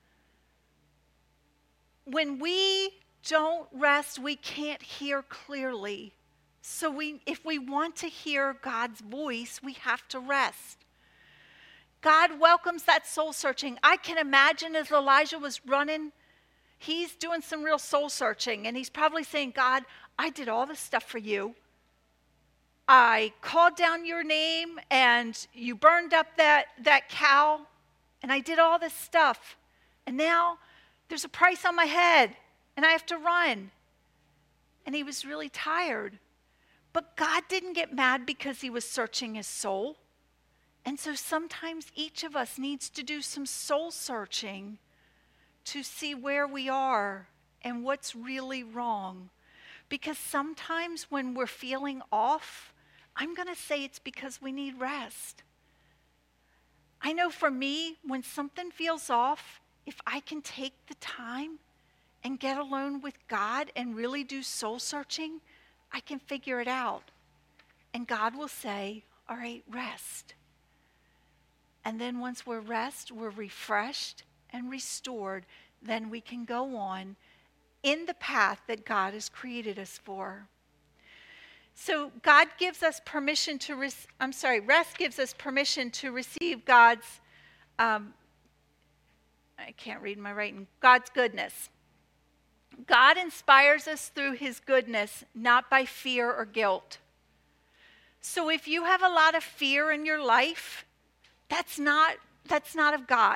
When we don't rest, we can't hear clearly. So we, if we want to hear God's voice, we have to rest. God welcomes that soul searching. I can imagine as Elijah was running, he's doing some real soul searching, and he's probably saying, God, I did all this stuff for you. I called down your name, and you burned up that, that cow, and I did all this stuff. And now there's a price on my head, and I have to run. And he was really tired. But God didn't get mad because he was searching his soul. And so sometimes each of us needs to do some soul searching to see where we are and what's really wrong. Because sometimes when we're feeling off, I'm going to say it's because we need rest. I know for me, when something feels off, if I can take the time and get alone with God and really do soul searching, I can figure it out. And God will say, all right, rest. And then once we're rest, we're refreshed and restored, then we can go on in the path that God has created us for. So God gives us permission to, re- I'm sorry, rest gives us permission to receive God's, um, I can't read my writing, God's goodness. God inspires us through his goodness, not by fear or guilt. So if you have a lot of fear in your life, that's not, that's not of God.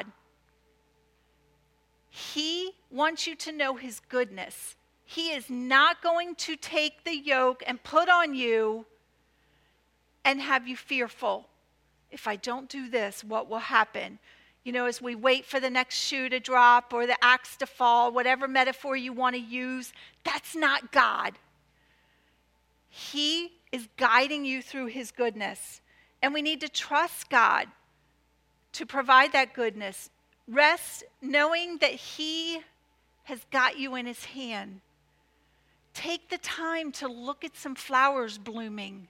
He wants you to know his goodness. He is not going to take the yoke and put on you and have you fearful. If I don't do this, what will happen? You know, as we wait for the next shoe to drop or the axe to fall, whatever metaphor you want to use, that's not God. He is guiding you through his goodness. And we need to trust God to provide that goodness. Rest knowing that he has got you in his hand. Take the time to look at some flowers blooming.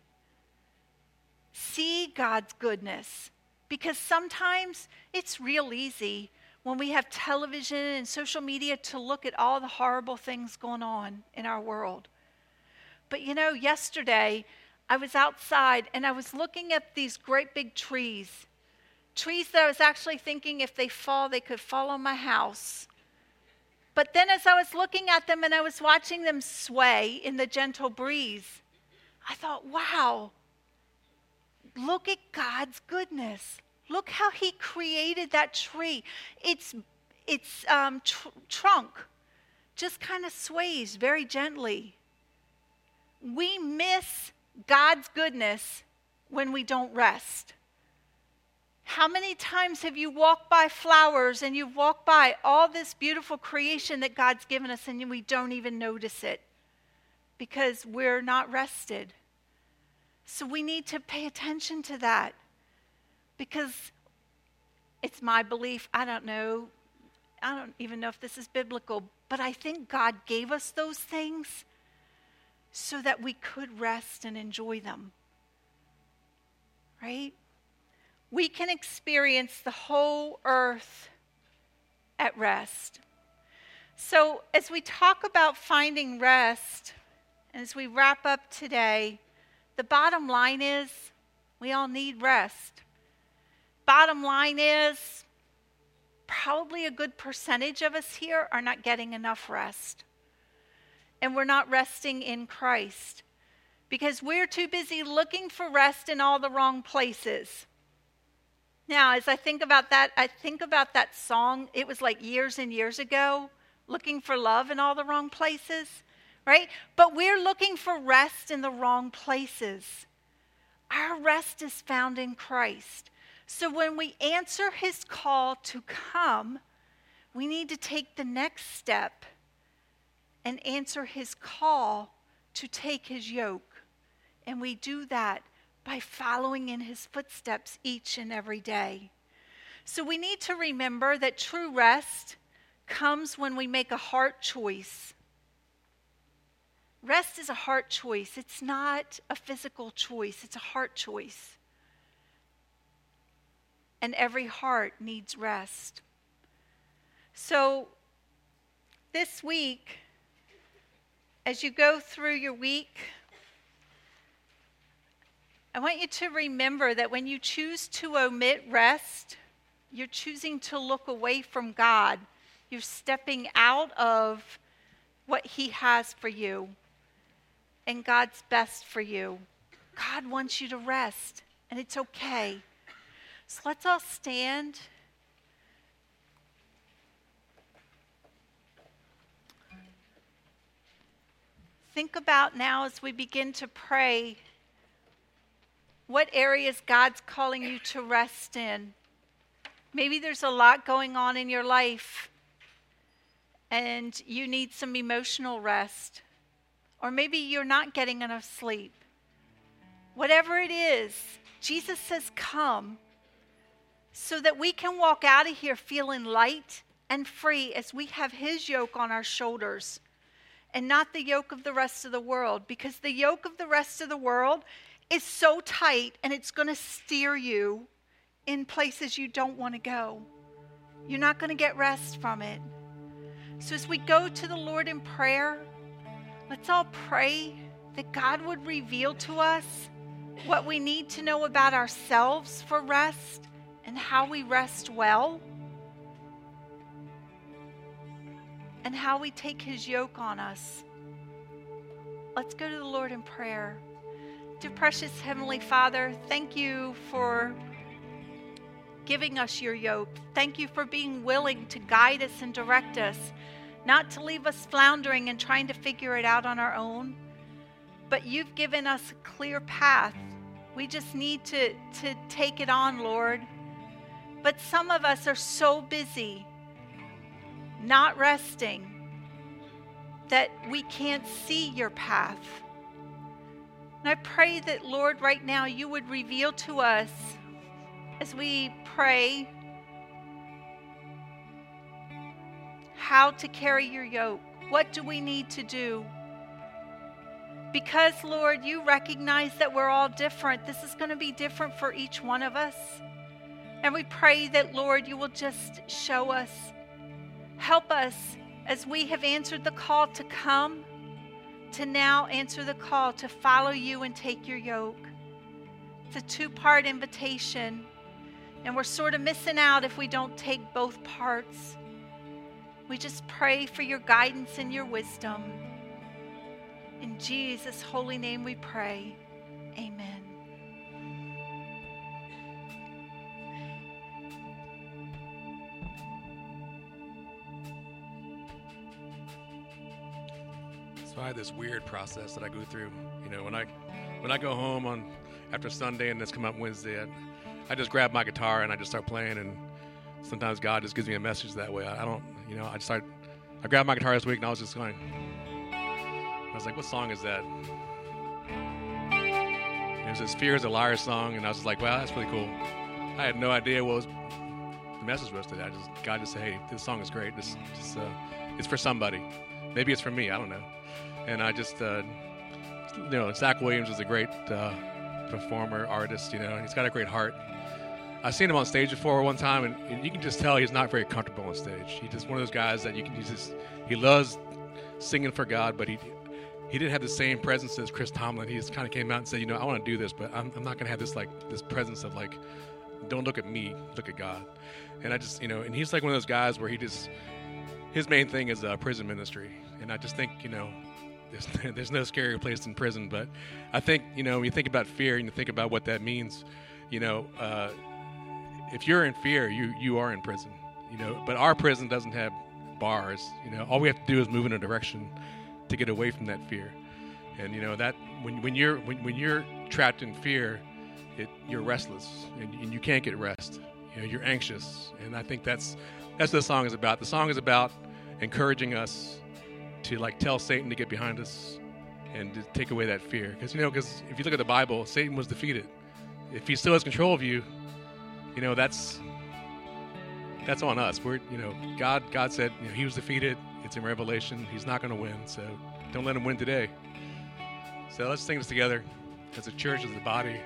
See God's goodness. Because sometimes it's real easy when we have television and social media to look at all the horrible things going on in our world. But you know, yesterday I was outside and I was looking at these great big trees. Trees that I was actually thinking if they fall, they could fall on my house. But then as I was looking at them and I was watching them sway in the gentle breeze, I thought, wow, look at God's goodness. Look how he created that tree. Its, its um, tr- trunk just kind of sways very gently. We miss God's goodness when we don't rest. How many times have you walked by flowers and you've walked by all this beautiful creation that God's given us and we don't even notice it because we're not rested? So we need to pay attention to that because it's my belief, I don't know, I don't even know if this is biblical, but I think God gave us those things so that we could rest and enjoy them, right? We can experience the whole earth at rest. So as we talk about finding rest, and as we wrap up today, the bottom line is we all need rest. Bottom line is probably a good percentage of us here are not getting enough rest. And we're not resting in Christ because we're too busy looking for rest in all the wrong places. Now, as I think about that, I think about that song. It was like years and years ago, looking for love in all the wrong places, right? But we're looking for rest in the wrong places. Our rest is found in Christ. So when we answer his call to come, we need to take the next step and answer his call to take his yoke. And we do that by following in his footsteps each and every day. So we need to remember that true rest comes when we make a heart choice. Rest is a heart choice. It's not a physical choice. It's a heart choice. And every heart needs rest. So this week, as you go through your week, I want you to remember that when you choose to omit rest, you're choosing to look away from God. You're stepping out of what he has for you and God's best for you. God wants you to rest, and it's okay. So let's all stand. Think about now as we begin to pray, what areas God's calling you to rest in. Maybe there's a lot going on in your life and you need some emotional rest. Or maybe you're not getting enough sleep. Whatever it is, Jesus says come so that we can walk out of here feeling light and free as we have his yoke on our shoulders and not the yoke of the rest of the world, because the yoke of the rest of the world is so tight and it's going to steer you in places you don't want to go. You're not going to get rest from it. So as we go to the Lord in prayer, let's all pray that God would reveal to us what we need to know about ourselves for rest and how we rest well and how we take his yoke on us. Let's go to the Lord in prayer. Dear precious Heavenly Father, thank you for giving us your yoke. Thank you for being willing to guide us and direct us, not to leave us floundering and trying to figure it out on our own, but you've given us a clear path. We just need to, to take it on, Lord. But some of us are so busy not resting that we can't see your path. And I pray that, Lord, right now you would reveal to us as we pray how to carry your yoke. What do we need to do? Because, Lord, you recognize that we're all different. This is going to be different for each one of us. And we pray that, Lord, you will just show us, help us as we have answered the call to come, to now answer the call to follow you and take your yoke. It's a two-part invitation, and we're sort of missing out if we don't take both parts. We just pray for your guidance and your wisdom. In Jesus' holy name we pray. Amen. So I have this weird process that I go through. You know, when I when I go home on after Sunday and it's come up Wednesday, I, I just grab my guitar and I just start playing. And sometimes God just gives me a message that way. I, I don't, you know, I just start. I grabbed my guitar this week and I was just going. I was like, what song is that? It was this "Fear is a Liar" song, and I was just like, wow, that's really cool. I had no idea what was, the message was today. I just God just said, hey, this song is great. This, just, uh, it's for somebody. Maybe it's for me. I don't know. And I just, uh, you know, Zach Williams is a great uh, performer, artist, you know, he's got a great heart. I've seen him on stage before one time, and, and you can just tell he's not very comfortable on stage. He's just one of those guys that you can, he's just, he loves singing for God, but he he didn't have the same presence as Chris Tomlin. He just kind of came out and said, you know, I want to do this, but I'm, I'm not going to have this, like, this presence of, like, don't look at me, look at God. And I just, you know, and he's like one of those guys where he just, his main thing is uh, prison ministry. And I just think, you know, There's, there's no scarier place than prison, but I think, you know, when you think about fear and you think about what that means, you know, uh, if you're in fear, you, you are in prison, you know, but our prison doesn't have bars, you know, all we have to do is move in a direction to get away from that fear. And, you know, that when, when you're, when, when you're trapped in fear, it, you're restless and, and you can't get rest, you know, you're anxious. And I think that's, that's what the song is about. The song is about encouraging us to like tell Satan to get behind us and to take away that fear. Because, you know, because if you look at the Bible, Satan was defeated. If he still has control of you, you know, that's that's on us. We're, you know, God God said, you know, he was defeated. It's in Revelation. He's not going to win. So don't let him win today. So let's sing this together as a church, as a body.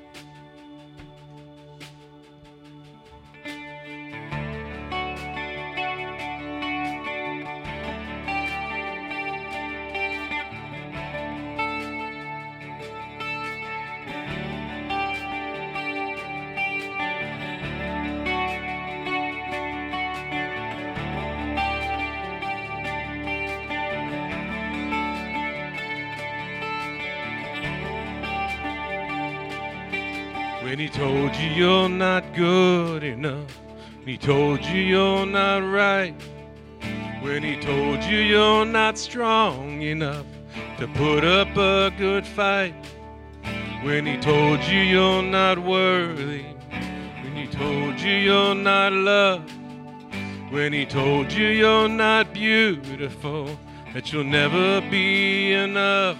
When he told you you're not good enough, when he told you you're not right, when he told you you're not strong enough to put up a good fight, when he told you you're not worthy, when he told you you're not loved, when he told you you're not beautiful, that you'll never be enough.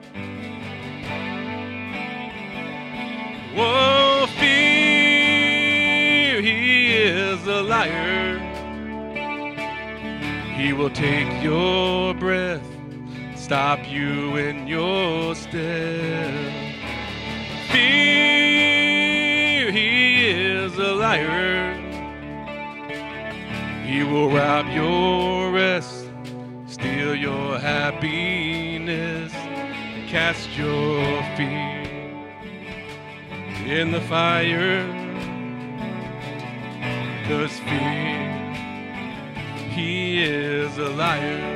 Whoa, fear, he is a liar. He will take your breath, stop you in your step. Fear, he is a liar. He will rob your rest, steal your happiness, and cast your fear in the fire. 'Cause fear, he is a liar.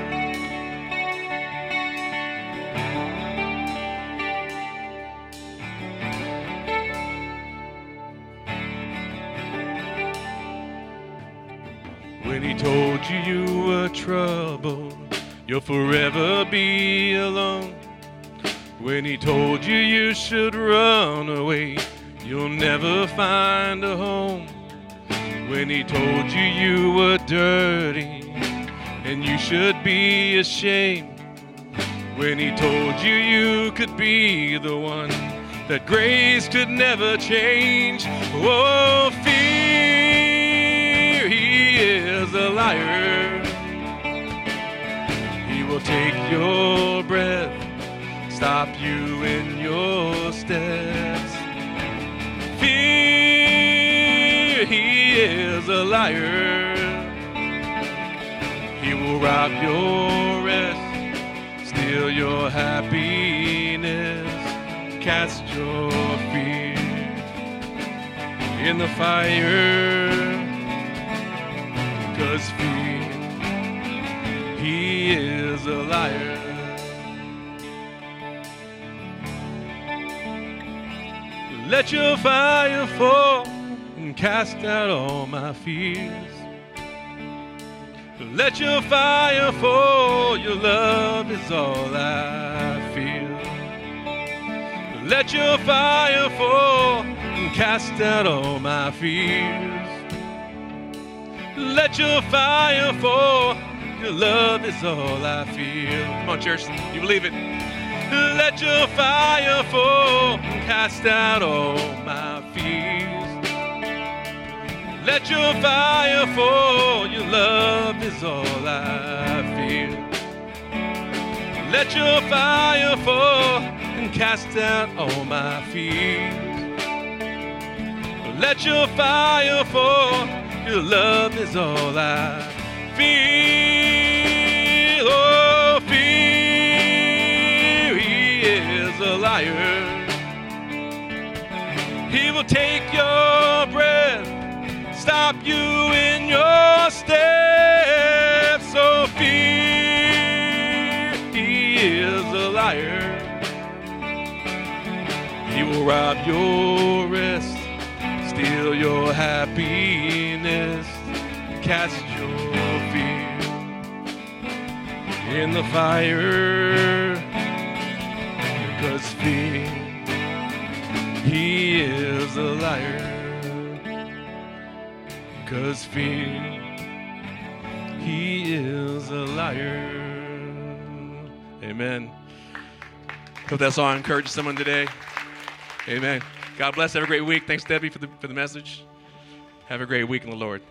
When he told you you were troubled, you'll forever be alone. When he told you you should run away, you'll never find a home. When he told you you were dirty and you should be ashamed. When he told you you could be the one that grace could never change. Oh, fear, he is a liar. He will take your breath, stop you in your steps. Fear, he liar. He will rob your rest, steal your happiness, cast your fear in the fire. 'Cause fear, he is a liar. Let your fire fall and cast out all my fears. Let your fire fall, your love is all I feel. Let your fire fall and cast out all my fears. Let your fire fall, your love is all I feel. Come on, church, you believe it? Let your fire fall and cast out all my fears. Let your fire fall, your love is all I feel. Let your fire fall and cast out all my fears. Let your fire fall, your love is all I feel. Oh, fear, he is a liar. He will take your breath, stop you in your steps. So fear, he is a liar. He will rob your rest, steal your happiness, cast your fear in the fire. 'Cause fear, he is a liar. 'Cause fear, he is a liar. Amen. Hope that song encouraged someone today. Amen. God bless. Have a great week. Thanks, Debbie, for the, for the message. Have a great week in the Lord.